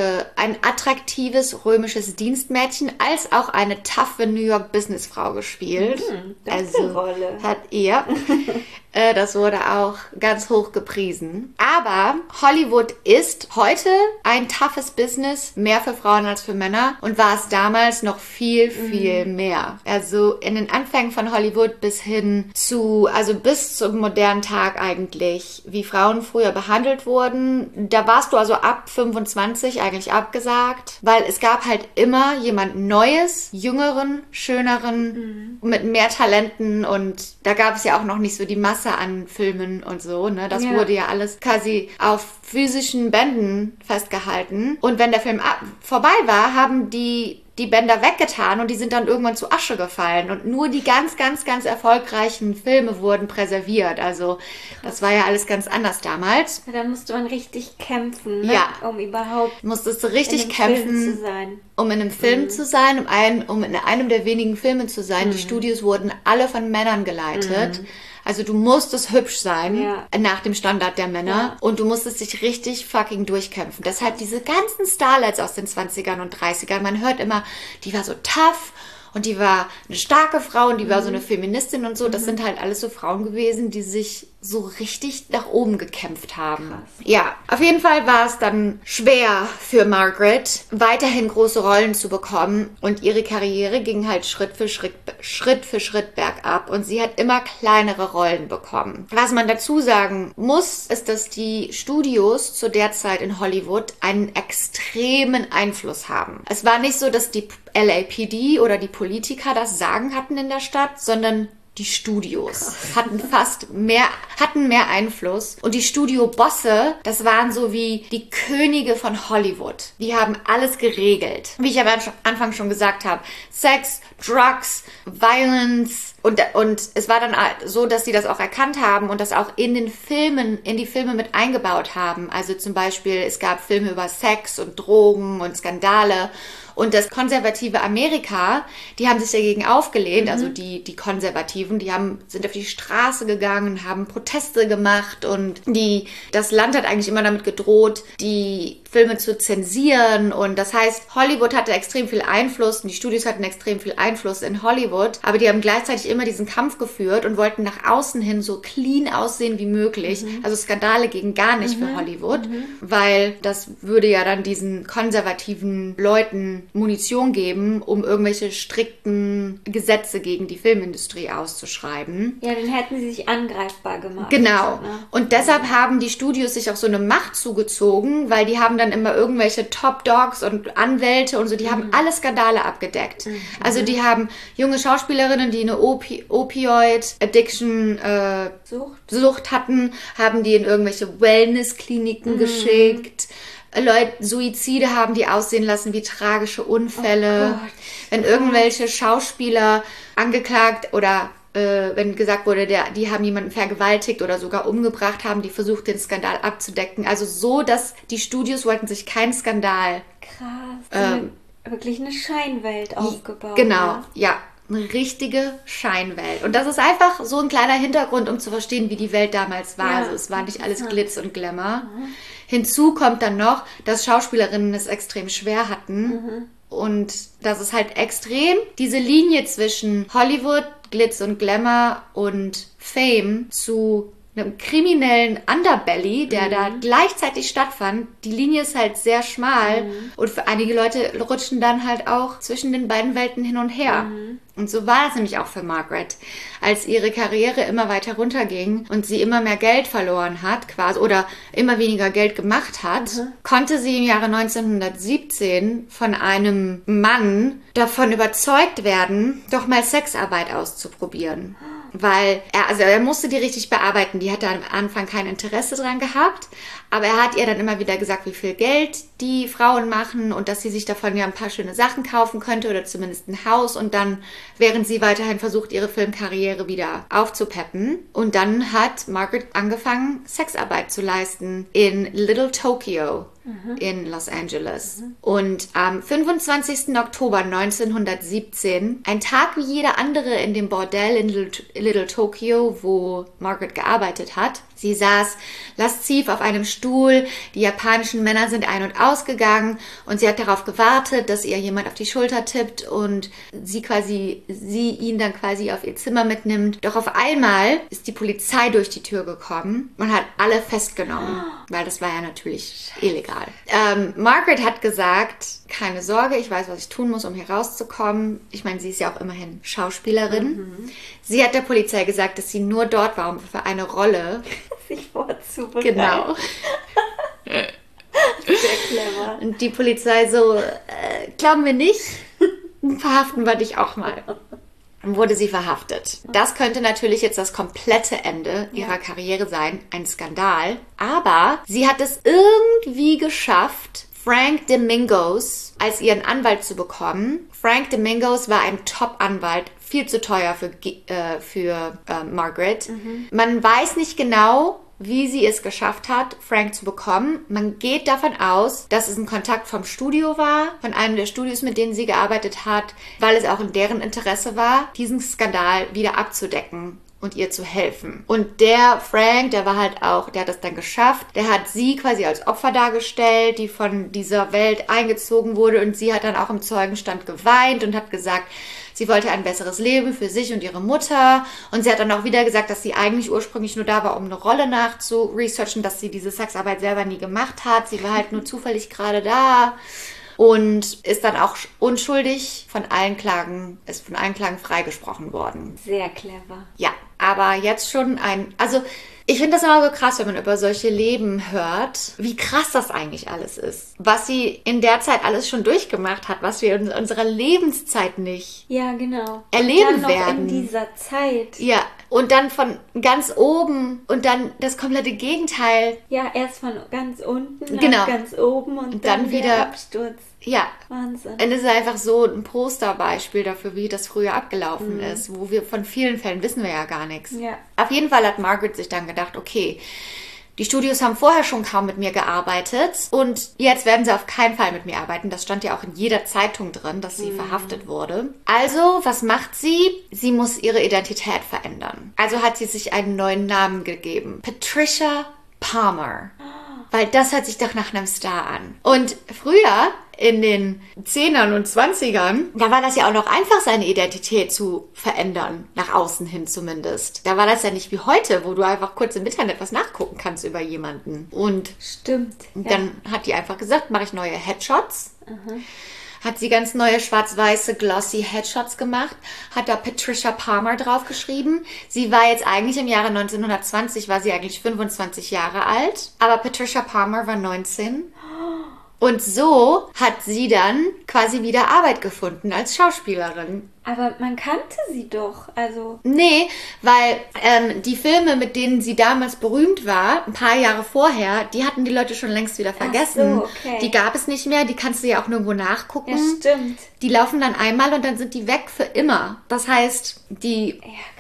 römisches Dienstmädchen als auch eine taffe New York Businessfrau gespielt. Rolle. Das wurde auch ganz hoch gepriesen. Aber Hollywood ist heute ein toughes Business, mehr für Frauen als für Männer und war es damals noch viel, viel mehr. Also in den Anfängen von Hollywood bis zum modernen Tag eigentlich, wie Frauen früher behandelt wurden. Da warst du also ab 25 eigentlich abgesagt, weil es gab halt immer jemand Neues, Jüngeren, Schöneren, mit mehr Talenten und da gab es ja auch noch nicht so die Masse an Filmen und so, ne? Das wurde ja alles quasi auf physischen Bänden festgehalten. Und wenn der Film vorbei war, haben die Bänder weggetan und die sind dann irgendwann zu Asche gefallen. Und nur die ganz, ganz, ganz erfolgreichen Filme wurden präserviert. Also das war ja alles ganz anders damals. Ja, da musste man richtig kämpfen, ne? Um überhaupt musstest du richtig in einem kämpfen, Film zu sein. Um in einem Film zu sein, um in einem der wenigen Filme zu sein. Die Studios wurden alle von Männern geleitet. Also du musstest hübsch sein, nach dem Standard der Männer. Und du musstest dich richtig fucking durchkämpfen. Deshalb diese ganzen Starlets aus den 20ern und 30ern, man hört immer, die war so tough und die war eine starke Frau und die war so eine Feministin und so. Das sind halt alles so Frauen gewesen, die sich so richtig nach oben gekämpft haben. Krass. Ja, auf jeden Fall war es dann schwer für Margaret, weiterhin große Rollen zu bekommen und ihre Karriere ging halt Schritt für Schritt bergab und sie hat immer kleinere Rollen bekommen. Was man dazu sagen muss, ist, dass die Studios zu der Zeit in Hollywood einen extremen Einfluss haben. Es war nicht so, dass die LAPD oder die Politiker das Sagen hatten in der Stadt, sondern die Studios hatten mehr Einfluss. Und die Studiobosse, das waren so wie die Könige von Hollywood. Die haben alles geregelt. Wie ich am Anfang schon gesagt habe, Sex, Drugs, Violence. Und es war dann so, dass sie das auch erkannt haben und das auch in die Filme mit eingebaut haben. Also zum Beispiel, es gab Filme über Sex und Drogen und Skandale. Und das konservative Amerika, die haben sich dagegen aufgelehnt, also die Konservativen, sind auf die Straße gegangen, haben Proteste gemacht und das Land hat eigentlich immer damit gedroht, die Filme zu zensieren. Und das heißt, Hollywood hatte extrem viel Einfluss und die Studios hatten extrem viel Einfluss in Hollywood, aber die haben gleichzeitig immer diesen Kampf geführt und wollten nach außen hin so clean aussehen wie möglich. Also Skandale gingen gar nicht für Hollywood, weil das würde ja dann diesen konservativen Leuten Munition geben, um irgendwelche strikten Gesetze gegen die Filmindustrie auszuschreiben. Ja, dann hätten sie sich angreifbar gemacht. Genau. Und deshalb haben die Studios sich auch so eine Macht zugezogen, weil die haben dann immer irgendwelche Top Dogs und Anwälte und so, die haben alle Skandale abgedeckt. Also die haben junge Schauspielerinnen, die eine Opioid-Addiction Sucht hatten, haben die in irgendwelche Wellness-Kliniken geschickt. Leute Suizide haben die aussehen lassen wie tragische Unfälle. Oh Gott. Wenn irgendwelche Schauspieler angeklagt oder wenn gesagt wurde, die haben jemanden vergewaltigt oder sogar umgebracht, haben die versucht, den Skandal abzudecken. Also so, dass die Studios wollten sich keinen Skandal. Krass. Wirklich eine Scheinwelt aufgebaut. Genau, ja. Eine richtige Scheinwelt. Und das ist einfach so ein kleiner Hintergrund, um zu verstehen, wie die Welt damals war. Also es war nicht alles Glitz und Glamour. Hinzu kommt dann noch, dass Schauspielerinnen es extrem schwer hatten. Und das ist halt extrem diese Linie zwischen Hollywood, Glitz und Glamour und Fame zu einem kriminellen Underbelly, der da gleichzeitig stattfand. Die Linie ist halt sehr schmal und für einige Leute rutschen dann halt auch zwischen den beiden Welten hin und her. Und so war es nämlich auch für Margaret. Als ihre Karriere immer weiter runterging und sie immer mehr Geld verloren hat, quasi, oder immer weniger Geld gemacht hat, konnte sie im Jahre 1917 von einem Mann davon überzeugt werden, doch mal Sexarbeit auszuprobieren. Weil er musste die richtig bearbeiten. Die hatte am Anfang kein Interesse dran gehabt, aber er hat ihr dann immer wieder gesagt, wie viel Geld die Frauen machen und dass sie sich davon ja ein paar schöne Sachen kaufen könnte oder zumindest ein Haus und dann, während sie weiterhin versucht, ihre Filmkarriere wieder aufzupeppen. Und dann hat Margaret angefangen, Sexarbeit zu leisten in Little Tokyo in Los Angeles. Und am 25. Oktober 1917, ein Tag wie jeder andere in dem Bordell in Little Tokyo, wo Margaret gearbeitet hat. Sie saß lasziv auf einem Stuhl, die japanischen Männer sind ein- und ausgegangen und sie hat darauf gewartet, dass ihr jemand auf die Schulter tippt und sie ihn dann quasi auf ihr Zimmer mitnimmt. Doch auf einmal ist die Polizei durch die Tür gekommen und hat alle festgenommen, weil das war ja natürlich illegal. Margaret hat gesagt, keine Sorge, ich weiß, was ich tun muss, um hier rauszukommen. Ich meine, sie ist ja auch immerhin Schauspielerin. Sie hat der Polizei gesagt, dass sie nur dort war, um für eine Rolle sich vorzubereiten. Genau. Sehr clever. Und die Polizei so, glauben wir nicht, verhaften wir dich auch mal. Dann wurde sie verhaftet. Das könnte natürlich jetzt das komplette Ende ihrer Karriere sein. Ein Skandal. Aber sie hat es irgendwie geschafft, Frank Domingos als ihren Anwalt zu bekommen. Frank Domingos war ein Top-Anwalt, viel zu teuer für Margaret. Man weiß nicht genau, wie sie es geschafft hat, Frank zu bekommen. Man geht davon aus, dass es ein Kontakt vom Studio war, von einem der Studios, mit denen sie gearbeitet hat, weil es auch in deren Interesse war, diesen Skandal wieder abzudecken und ihr zu helfen. Und der Frank, der hat das dann geschafft. Der hat sie quasi als Opfer dargestellt, die von dieser Welt eingezogen wurde und sie hat dann auch im Zeugenstand geweint und hat gesagt, Sie wollte ein besseres Leben für sich und ihre Mutter. Und sie hat dann auch wieder gesagt, dass sie eigentlich ursprünglich nur da war, um eine Rolle nachzuresearchen, dass sie diese Sexarbeit selber nie gemacht hat. Sie war halt nur zufällig gerade da. Und ist dann auch unschuldig ist von allen Klagen freigesprochen worden. Sehr clever. Ja, aber jetzt schon also ich finde das immer so krass, wenn man über solche Leben hört, wie krass das eigentlich alles ist. Was sie in der Zeit alles schon durchgemacht hat, was wir in unserer Lebenszeit nicht ja, genau. erleben und dann werden. Noch in dieser Zeit. Ja, und dann von ganz oben und dann das komplette Gegenteil. Ja, erst von ganz unten nach ganz oben und dann wieder der Absturz. Ja. Wahnsinn. Und es ist einfach so ein Posterbeispiel dafür, wie das früher abgelaufen ist, wo wir von vielen Fällen wissen wir ja gar nichts. Ja. Auf jeden Fall hat Margaret sich dann gedacht, okay, die Studios haben vorher schon kaum mit mir gearbeitet und jetzt werden sie auf keinen Fall mit mir arbeiten. Das stand ja auch in jeder Zeitung drin, dass sie verhaftet wurde. Also, was macht sie? Sie muss ihre Identität verändern. Also hat sie sich einen neuen Namen gegeben. Patricia Palmer. Weil das hört sich doch nach einem Star an. Und früher, in den 10ern und 20ern, da war das ja auch noch einfach, seine Identität zu verändern. Nach außen hin zumindest. Da war das ja nicht wie heute, wo du einfach kurz im Internet was nachgucken kannst über jemanden. Und stimmt. Dann hat die einfach gesagt, mache ich neue Headshots. Hat sie ganz neue schwarz-weiße glossy Headshots gemacht, hat da Patricia Palmer draufgeschrieben. Sie war jetzt eigentlich im Jahre 1920, war sie eigentlich 25 Jahre alt, aber Patricia Palmer war 19. Und so hat sie dann quasi wieder Arbeit gefunden als Schauspielerin. Aber man kannte sie doch, also... Nee, weil die Filme, mit denen sie damals berühmt war, ein paar Jahre vorher, die hatten die Leute schon längst wieder vergessen. Ach so, okay. Die gab es nicht mehr, die kannst du ja auch nirgendwo nachgucken. Ja, stimmt. Die laufen dann einmal und dann sind die weg für immer. Das heißt, die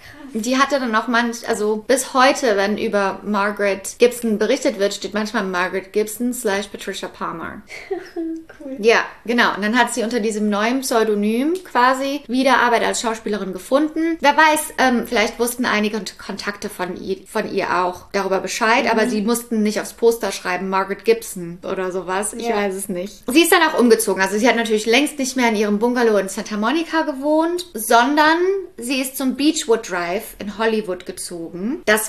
hatte dann auch also bis heute, wenn über Margaret Gibson berichtet wird, steht manchmal Margaret Gibson / Patricia Palmer. Cool. Ja, genau. Und dann hat sie unter diesem neuen Pseudonym quasi wieder Arbeit als Schauspielerin gefunden. Wer weiß, vielleicht wussten einige Kontakte von ihr auch darüber Bescheid, aber sie mussten nicht aufs Poster schreiben, Margaret Gibson oder sowas. Ich weiß es nicht. Sie ist dann auch umgezogen. Also sie hat natürlich längst nicht mehr in ihrem Bungalow in Santa Monica gewohnt, sondern sie ist zum Beechwood Drive in Hollywood gezogen. Das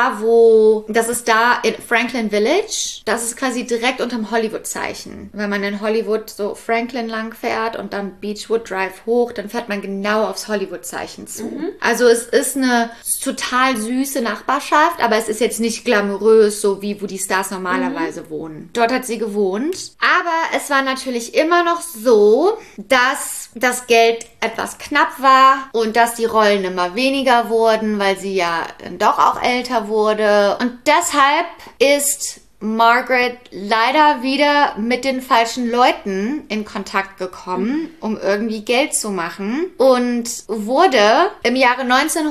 ist da in Franklin Village. Das ist quasi direkt unterm Hollywood-Zeichen. Wenn man in Hollywood so Franklin lang fährt und dann Beechwood Drive hoch, dann fährt man genau aufs Hollywood-Zeichen zu. Also es ist eine total süße Nachbarschaft, aber es ist jetzt nicht glamourös, so wie wo die Stars normalerweise wohnen. Dort hat sie gewohnt. Aber es war natürlich immer noch so, dass das Geld etwas knapp war und dass die Rollen immer weniger wurden, weil sie ja doch auch älter wurde. Und deshalb ist Margaret leider wieder mit den falschen Leuten in Kontakt gekommen, um irgendwie Geld zu machen und wurde im Jahre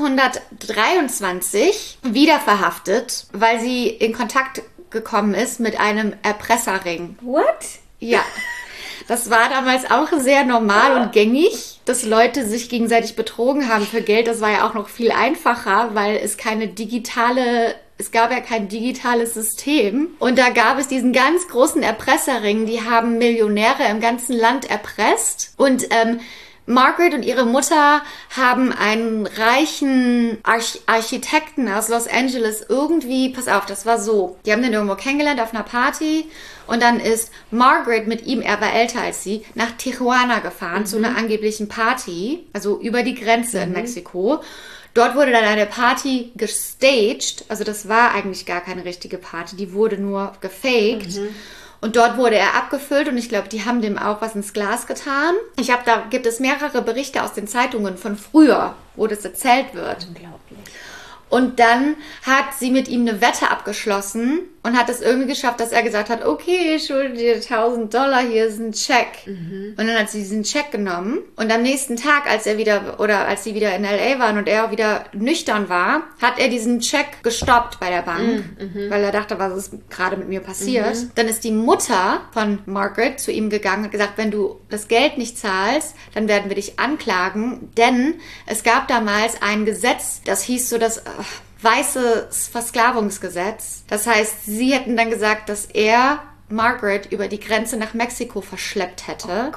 1923 wieder verhaftet, weil sie in Kontakt gekommen ist mit einem Erpresserring. What? Ja. Das war damals auch sehr normal und gängig, dass Leute sich gegenseitig betrogen haben für Geld. Das war ja auch noch viel einfacher, weil es gab ja kein digitales System. Und da gab es diesen ganz großen Erpresserring, die haben Millionäre im ganzen Land erpresst. Und Margaret und ihre Mutter haben einen reichen Architekten aus Los Angeles irgendwie, pass auf, das war so, die haben den irgendwo kennengelernt auf einer Party und dann ist Margaret mit ihm, er war älter als sie, nach Tijuana gefahren zu einer angeblichen Party, also über die Grenze in Mexiko. Dort wurde dann eine Party gestaged, also das war eigentlich gar keine richtige Party, die wurde nur gefaked. Und dort wurde er abgefüllt und ich glaube, die haben dem auch was ins Glas getan. Da gibt es mehrere Berichte aus den Zeitungen von früher, wo das erzählt wird. Unglaublich. Und dann hat sie mit ihm eine Wette abgeschlossen und hat es irgendwie geschafft, dass er gesagt hat, okay, ich schulde dir $1.000, hier ist ein Check. Und dann hat sie diesen Check genommen und am nächsten Tag, als sie wieder in LA waren und er auch wieder nüchtern war, hat er diesen Check gestoppt bei der Bank, weil er dachte, was ist gerade mit mir passiert. Dann ist die Mutter von Margaret zu ihm gegangen und hat gesagt, wenn du das Geld nicht zahlst, dann werden wir dich anklagen, denn es gab damals ein Gesetz, das hieß so das weißes Versklavungsgesetz. Das heißt, sie hätten dann gesagt, dass er Margaret über die Grenze nach Mexiko verschleppt hätte. Oh Gott.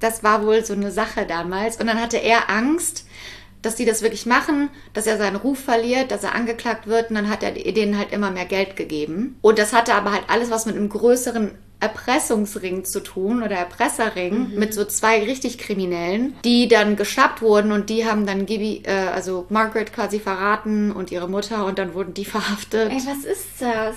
Das war wohl so eine Sache damals. Und dann hatte er Angst, dass die das wirklich machen, dass er seinen Ruf verliert, dass er angeklagt wird. Und dann hat er denen halt immer mehr Geld gegeben. Und das hatte aber halt alles was mit einem größeren Erpressungsring zu tun oder Erpresserring mit so 2 richtig Kriminellen, die dann geschnappt wurden und die haben dann also Margaret quasi verraten und ihre Mutter und dann wurden die verhaftet. Ey, was ist das?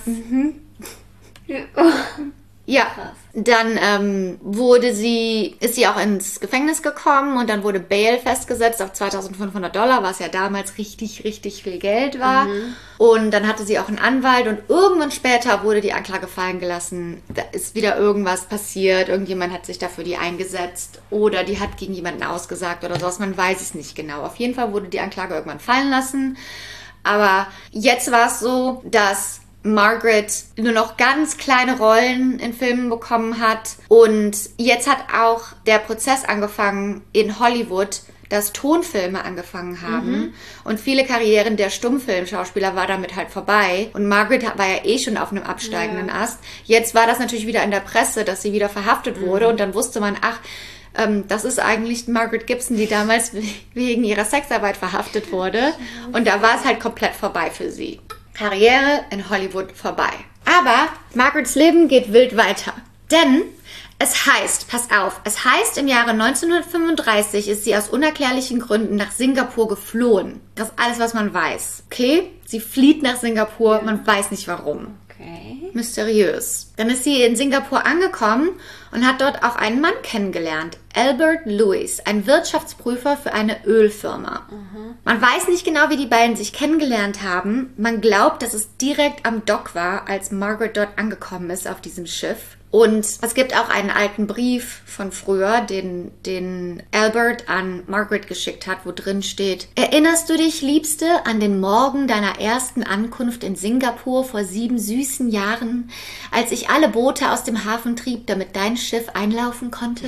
Ja, dann ist sie auch ins Gefängnis gekommen und dann wurde Bail festgesetzt auf $2.500, was ja damals richtig, richtig viel Geld war. Und dann hatte sie auch einen Anwalt und irgendwann später wurde die Anklage fallen gelassen. Da ist wieder irgendwas passiert, irgendjemand hat sich dafür die eingesetzt oder die hat gegen jemanden ausgesagt oder sowas, man weiß es nicht genau. Auf jeden Fall wurde die Anklage irgendwann fallen lassen. Aber jetzt war es so, dass Margaret nur noch ganz kleine Rollen in Filmen bekommen hat. Und jetzt hat auch der Prozess angefangen in Hollywood, dass Tonfilme angefangen haben. Und viele Karrieren der Stummfilmschauspieler war damit halt vorbei. Und Margaret war ja eh schon auf einem absteigenden Ast. Jetzt war das natürlich wieder in der Presse, dass sie wieder verhaftet wurde. Und dann wusste man, das ist eigentlich Margaret Gibson, die damals wegen ihrer Sexarbeit verhaftet wurde. Und da war es halt komplett vorbei für sie. Karriere in Hollywood vorbei. Aber Margarets Leben geht wild weiter. Denn es heißt, pass auf, es heißt, im Jahre 1935 ist sie aus unerklärlichen Gründen nach Singapur geflohen. Das ist alles, was man weiß. Okay? Sie flieht nach Singapur, man weiß nicht warum. Okay. Mysteriös. Dann ist sie in Singapur angekommen und hat dort auch einen Mann kennengelernt. Albert Lewis, ein Wirtschaftsprüfer für eine Ölfirma. Man weiß nicht genau, wie die beiden sich kennengelernt haben. Man glaubt, dass es direkt am Dock war, als Margaret dort angekommen ist auf diesem Schiff. Und es gibt auch einen alten Brief von früher, den Albert an Margaret geschickt hat, wo drin steht: Erinnerst du dich, Liebste, an den Morgen deiner ersten Ankunft in Singapur vor 7 süßen Jahren, als ich alle Boote aus dem Hafen trieb, damit dein Schiff einlaufen konnte?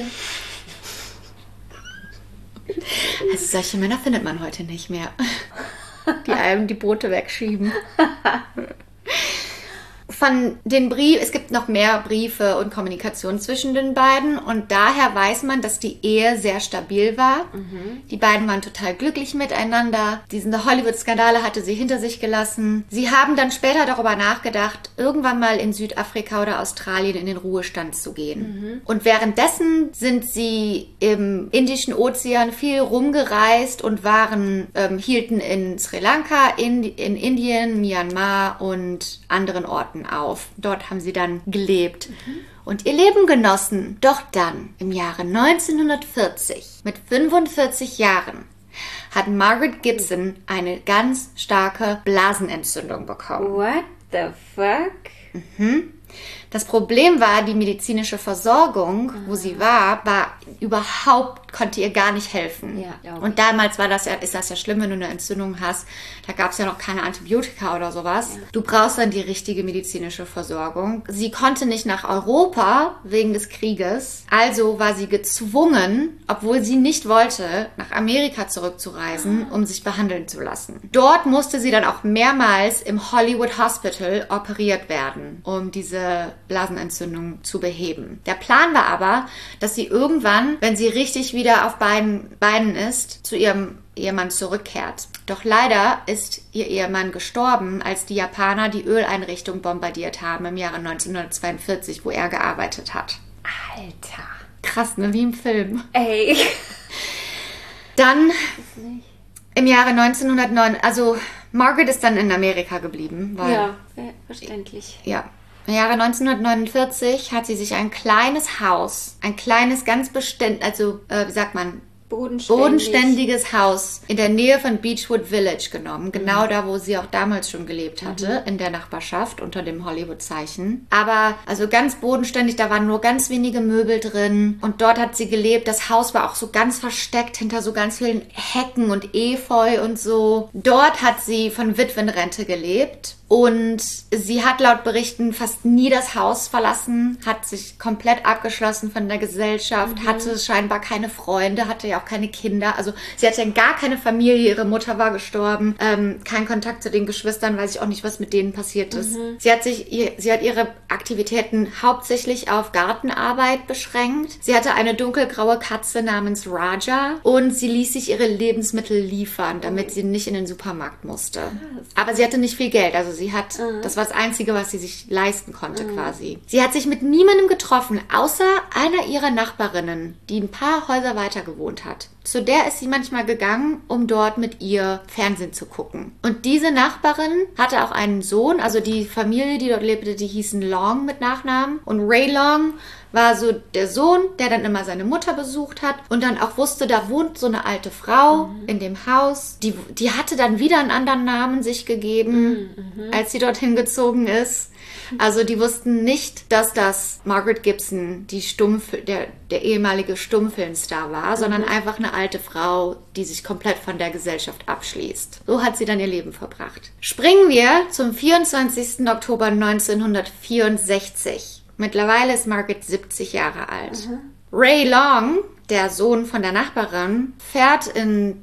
Also solche Männer findet man heute nicht mehr, die einem die Boote wegschieben. Von den Briefen, es gibt noch mehr Briefe und Kommunikation zwischen den beiden und daher weiß man, dass die Ehe sehr stabil war. Die beiden waren total glücklich miteinander. Diese Hollywood-Skandale hatte sie hinter sich gelassen. Sie haben dann später darüber nachgedacht, irgendwann mal in Südafrika oder Australien in den Ruhestand zu gehen. Und währenddessen sind sie im Indischen Ozean viel rumgereist und hielten in Sri Lanka, in Indien, Myanmar und anderen Orten auf. Dort haben sie dann gelebt und ihr Leben genossen. Doch dann, im Jahre 1940, mit 45 Jahren, hat Margaret Gibson eine ganz starke Blasenentzündung bekommen. What the fuck? Das Problem war, die medizinische Versorgung, wo sie war konnte ihr gar nicht helfen. Ja, und damals ist das ja schlimm, wenn du eine Entzündung hast. Da gab es ja noch keine Antibiotika oder sowas. Ja. Du brauchst dann die richtige medizinische Versorgung. Sie konnte nicht nach Europa wegen des Krieges. Also war sie gezwungen, obwohl sie nicht wollte, nach Amerika zurückzureisen, um sich behandeln zu lassen. Dort musste sie dann auch mehrmals im Hollywood Hospital operiert werden, um diese Blasenentzündung zu beheben. Der Plan war aber, dass sie irgendwann, wenn sie richtig wieder auf Beinen ist, zu ihrem Ehemann zurückkehrt. Doch leider ist ihr Ehemann gestorben, als die Japaner die Öleinrichtung bombardiert haben im Jahre 1942, wo er gearbeitet hat. Alter. Krass, ne? Wie im Film. Ey. Dann im Jahre 1909, also Margaret ist dann in Amerika geblieben. Weil, ja, verständlich. Ja. Im Jahre 1949 hat sie sich ein kleines Haus, bodenständiges Haus in der Nähe von Beechwood Village genommen. Genau da, wo sie auch damals schon gelebt hatte, in der Nachbarschaft unter dem Hollywood-Zeichen. Aber also ganz bodenständig, da waren nur ganz wenige Möbel drin und dort hat sie gelebt. Das Haus war auch so ganz versteckt hinter so ganz vielen Hecken und Efeu und so. Dort hat sie von Witwenrente gelebt. und sie hat laut Berichten fast nie das Haus verlassen, hat sich komplett abgeschlossen von der Gesellschaft, hatte scheinbar keine Freunde, hatte ja auch keine Kinder. Also sie hatte gar keine Familie, ihre Mutter war gestorben, kein Kontakt zu den Geschwistern, weiß ich auch nicht, was mit denen passiert ist. Sie hat ihre Aktivitäten hauptsächlich auf Gartenarbeit beschränkt. Sie hatte eine dunkelgraue Katze namens Raja und sie ließ sich ihre Lebensmittel liefern, damit sie nicht in den Supermarkt musste. Aber sie hatte nicht viel Geld, also das war das Einzige, was sie sich leisten konnte quasi. Sie hat sich mit niemandem getroffen, außer einer ihrer Nachbarinnen, die ein paar Häuser weiter gewohnt hat. Zu der ist sie manchmal gegangen, um dort mit ihr Fernsehen zu gucken. Und diese Nachbarin hatte auch einen Sohn, also die Familie, die dort lebte, die hießen Long mit Nachnamen. Und Ray Long war so der Sohn, der dann immer seine Mutter besucht hat und dann auch wusste, da wohnt so eine alte Frau in dem Haus. Die hatte dann wieder einen anderen Namen sich gegeben, als sie dorthin gezogen ist. Also die wussten nicht, dass das Margaret Gibson, der ehemalige Stummfilmstar war, sondern einfach eine alte Frau, die sich komplett von der Gesellschaft abschließt. So hat sie dann ihr Leben verbracht. Springen wir zum 24. Oktober 1964. Mittlerweile ist Margaret 70 Jahre alt. Ray Long, der Sohn von der Nachbarin, fährt in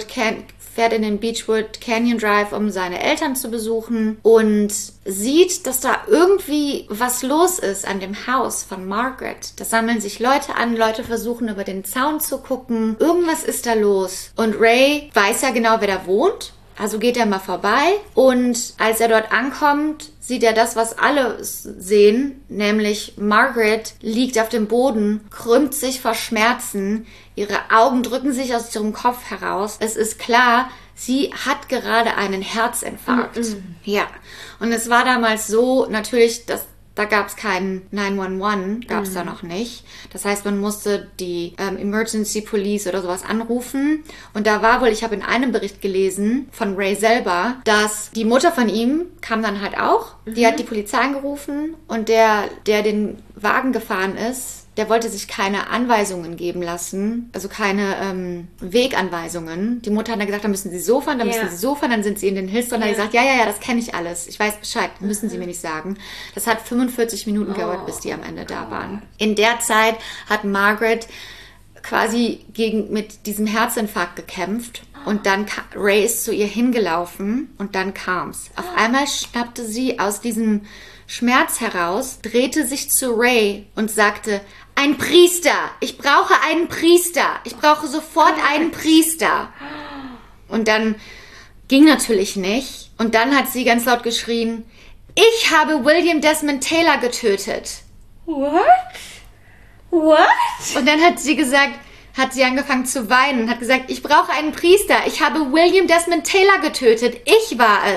den Beechwood Canyon Drive, um seine Eltern zu besuchen und sieht, dass da irgendwie was los ist an dem Haus von Margaret. Da sammeln sich Leute an, Leute versuchen über den Zaun zu gucken. Irgendwas ist da los. Und Ray weiß ja genau, wer da wohnt. Also geht er mal vorbei und als er dort ankommt, sieht er das, was alle sehen, nämlich Margaret liegt auf dem Boden, krümmt sich vor Schmerzen, ihre Augen drücken sich aus ihrem Kopf heraus. Es ist klar, sie hat gerade einen Herzinfarkt. Ja, und es war damals so, natürlich, da gab es keinen 911, gab es da noch nicht. Das heißt, man musste die Emergency Police oder sowas anrufen. Und da war wohl, ich habe in einem Bericht gelesen von Ray selber, dass die Mutter von ihm kam dann halt auch. Die hat die Polizei angerufen und der den Wagen gefahren ist, der wollte sich keine Anweisungen geben lassen, also keine Weganweisungen. Die Mutter hat dann gesagt, da müssen Sie so fahren, da müssen Sie so fahren, dann sind Sie in den Hills. Und dann hat gesagt, ja, das kenne ich alles. Ich weiß Bescheid, müssen Sie mir nicht sagen. Das hat 45 Minuten gedauert, bis die am Ende da waren. In der Zeit hat Margaret quasi mit diesem Herzinfarkt gekämpft. Und dann Ray ist zu ihr hingelaufen und dann kam's. Auf einmal schnappte sie aus diesem Schmerz heraus, drehte sich zu Ray und sagte, ein Priester! Ich brauche einen Priester! Ich brauche sofort einen Priester! Und dann ging natürlich nicht. Und dann hat sie ganz laut geschrien, ich habe William Desmond Taylor getötet. What? Und dann hat sie angefangen zu weinen und hat gesagt, ich brauche einen Priester. Ich habe William Desmond Taylor getötet. Ich war es.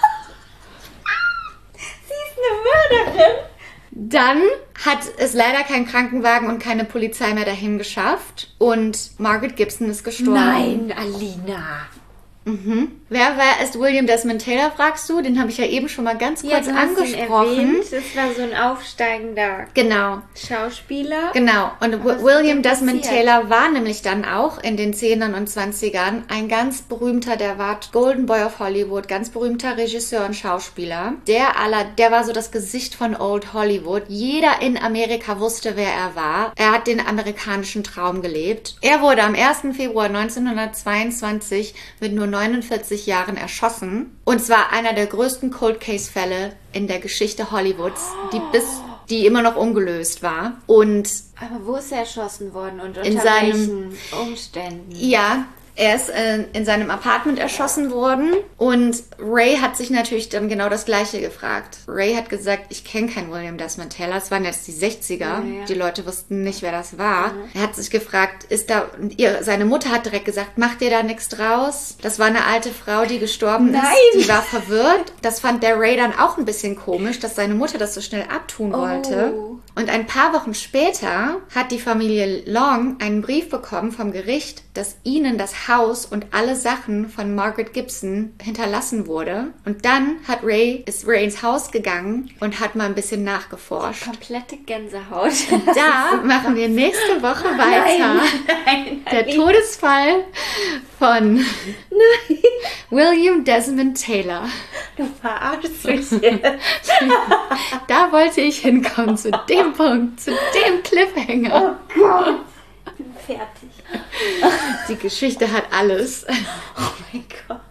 Sie ist eine Mörderin. Dann hat es leider keinen Krankenwagen und keine Polizei mehr dahin geschafft. Und Margaret Gibson ist gestorben. Nein, Alina. Wer ist William Desmond Taylor, fragst du? Den habe ich ja eben schon mal ganz kurz angesprochen. Das war so ein aufsteigender Schauspieler. Genau. Und William Desmond Taylor war nämlich dann auch in den 10ern und 20ern ein ganz berühmter, der war Golden Boy of Hollywood, ganz berühmter Regisseur und Schauspieler. Der war so das Gesicht von Old Hollywood. Jeder in Amerika wusste, wer er war. Er hat den amerikanischen Traum gelebt. Er wurde am 1. Februar 1922 mit nur 49 Jahren erschossen. Und zwar einer der größten Cold Case Fälle in der Geschichte Hollywoods, die immer noch ungelöst war. Aber wo ist er erschossen worden und unter welchen Umständen? Ja, er ist in seinem Apartment erschossen worden und Ray hat sich natürlich dann genau das Gleiche gefragt. Ray hat gesagt, ich kenne keinen William Desmond Taylor, es waren jetzt die 60er, ja. Die Leute wussten nicht, wer das war. Er hat sich gefragt, seine Mutter hat direkt gesagt, mach dir da nichts draus. Das war eine alte Frau, die gestorben ist. Die war verwirrt. Das fand der Ray dann auch ein bisschen komisch, dass seine Mutter das so schnell abtun wollte. Und ein paar Wochen später hat die Familie Long einen Brief bekommen vom Gericht, dass ihnen das Haus und alle Sachen von Margaret Gibson hinterlassen wurde. Und dann ist Ray ins Haus gegangen und hat mal ein bisschen nachgeforscht. Komplette Gänsehaut. Und da machen wir nächste Woche weiter. Nein, der Todesfall von Nein. William Desmond Taylor. Du verarschst mich jetzt. Da wollte ich hinkommen, zu dem Punkt, zu dem Cliffhanger. Oh Gott. Ich bin fertig. Die Geschichte hat alles. Oh mein Gott.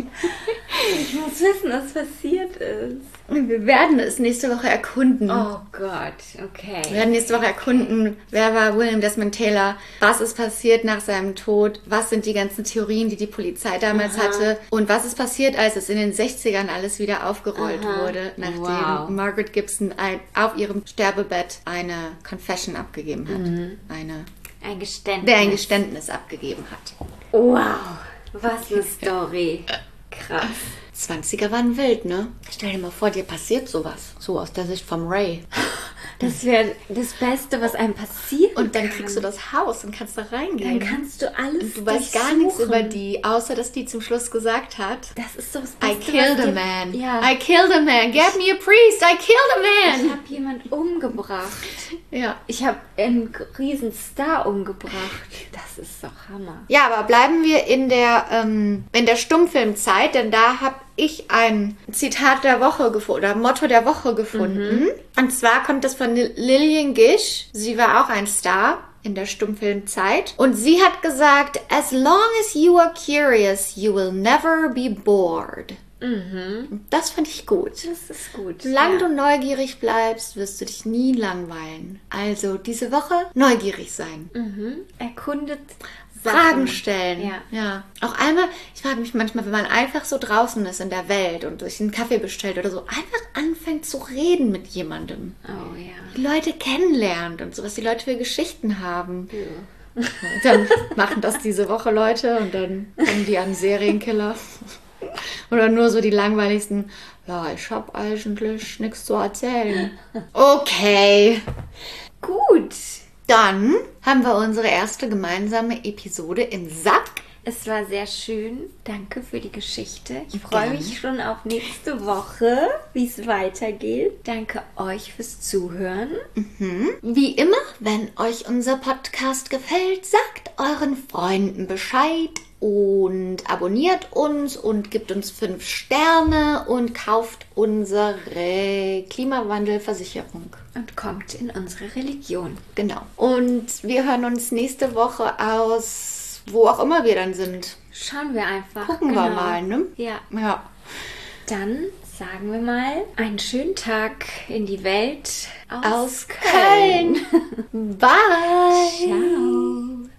Ich muss wissen, was passiert ist. Wir werden es nächste Woche erkunden. Oh Gott, okay. Wir werden nächste Woche erkunden, wer war William Desmond Taylor, was ist passiert nach seinem Tod, was sind die ganzen Theorien, die die Polizei damals hatte und was ist passiert, als es in den 60ern alles wieder aufgerollt wurde, nachdem Margaret Gibson auf ihrem Sterbebett eine Confession abgegeben hat. Ein Geständnis. Ein Geständnis abgegeben hat. Wow, was eine Story. Krass. 20er waren wild, ne? Stell dir mal vor, dir passiert sowas. So aus der Sicht vom Ray. Das wäre das Beste, was einem passiert. Und dann kriegst du das Haus und kannst da reingehen. Dann kannst du alles und du weißt gar nichts über die, außer dass die zum Schluss gesagt hat, das ist so das Beste, I killed a man. Ja. I killed a man. Get me a priest. I killed a man. Ich habe jemand umgebracht. Ja. Ich habe einen riesen Star umgebracht. Das ist doch Hammer. Ja, aber bleiben wir in der Stummfilmzeit, denn da habe ich ein Zitat der Woche gefunden, oder Motto der Woche gefunden. Und zwar kommt das von Lillian Gish. Sie war auch ein Star in der Stummfilmzeit. Und sie hat gesagt, as long as you are curious, you will never be bored. Das fand ich gut. Das ist gut. Solange du neugierig bleibst, wirst du dich nie langweilen. Also diese Woche neugierig sein. Erkundet Fragen stellen. Ja. Auch einmal, ich frage mich manchmal, wenn man einfach so draußen ist in der Welt und sich einen Kaffee bestellt oder so, einfach anfängt zu reden mit jemandem. Oh ja. Die Leute kennenlernt und so, was die Leute für Geschichten haben. Ja. Dann machen das diese Woche Leute und dann kommen die an Serienkiller. Oder nur so die langweiligsten, ja, ich habe eigentlich nichts zu erzählen. Okay. Gut. Dann haben wir unsere erste gemeinsame Episode im Sack. Es war sehr schön. Danke für die Geschichte. Ich freue mich schon auf nächste Woche, wie es weitergeht. Danke euch fürs Zuhören. Wie immer, wenn euch unser Podcast gefällt, sagt euren Freunden Bescheid und abonniert uns und gibt uns 5 Sterne und kauft unsere Klimawandelversicherung. Und kommt in unsere Religion. Genau. Und wir hören uns nächste Woche aus, wo auch immer wir dann sind. Schauen wir einfach. Gucken wir mal, ne? Ja. Dann sagen wir mal, einen schönen Tag in die Welt aus Köln. Bye. Ciao.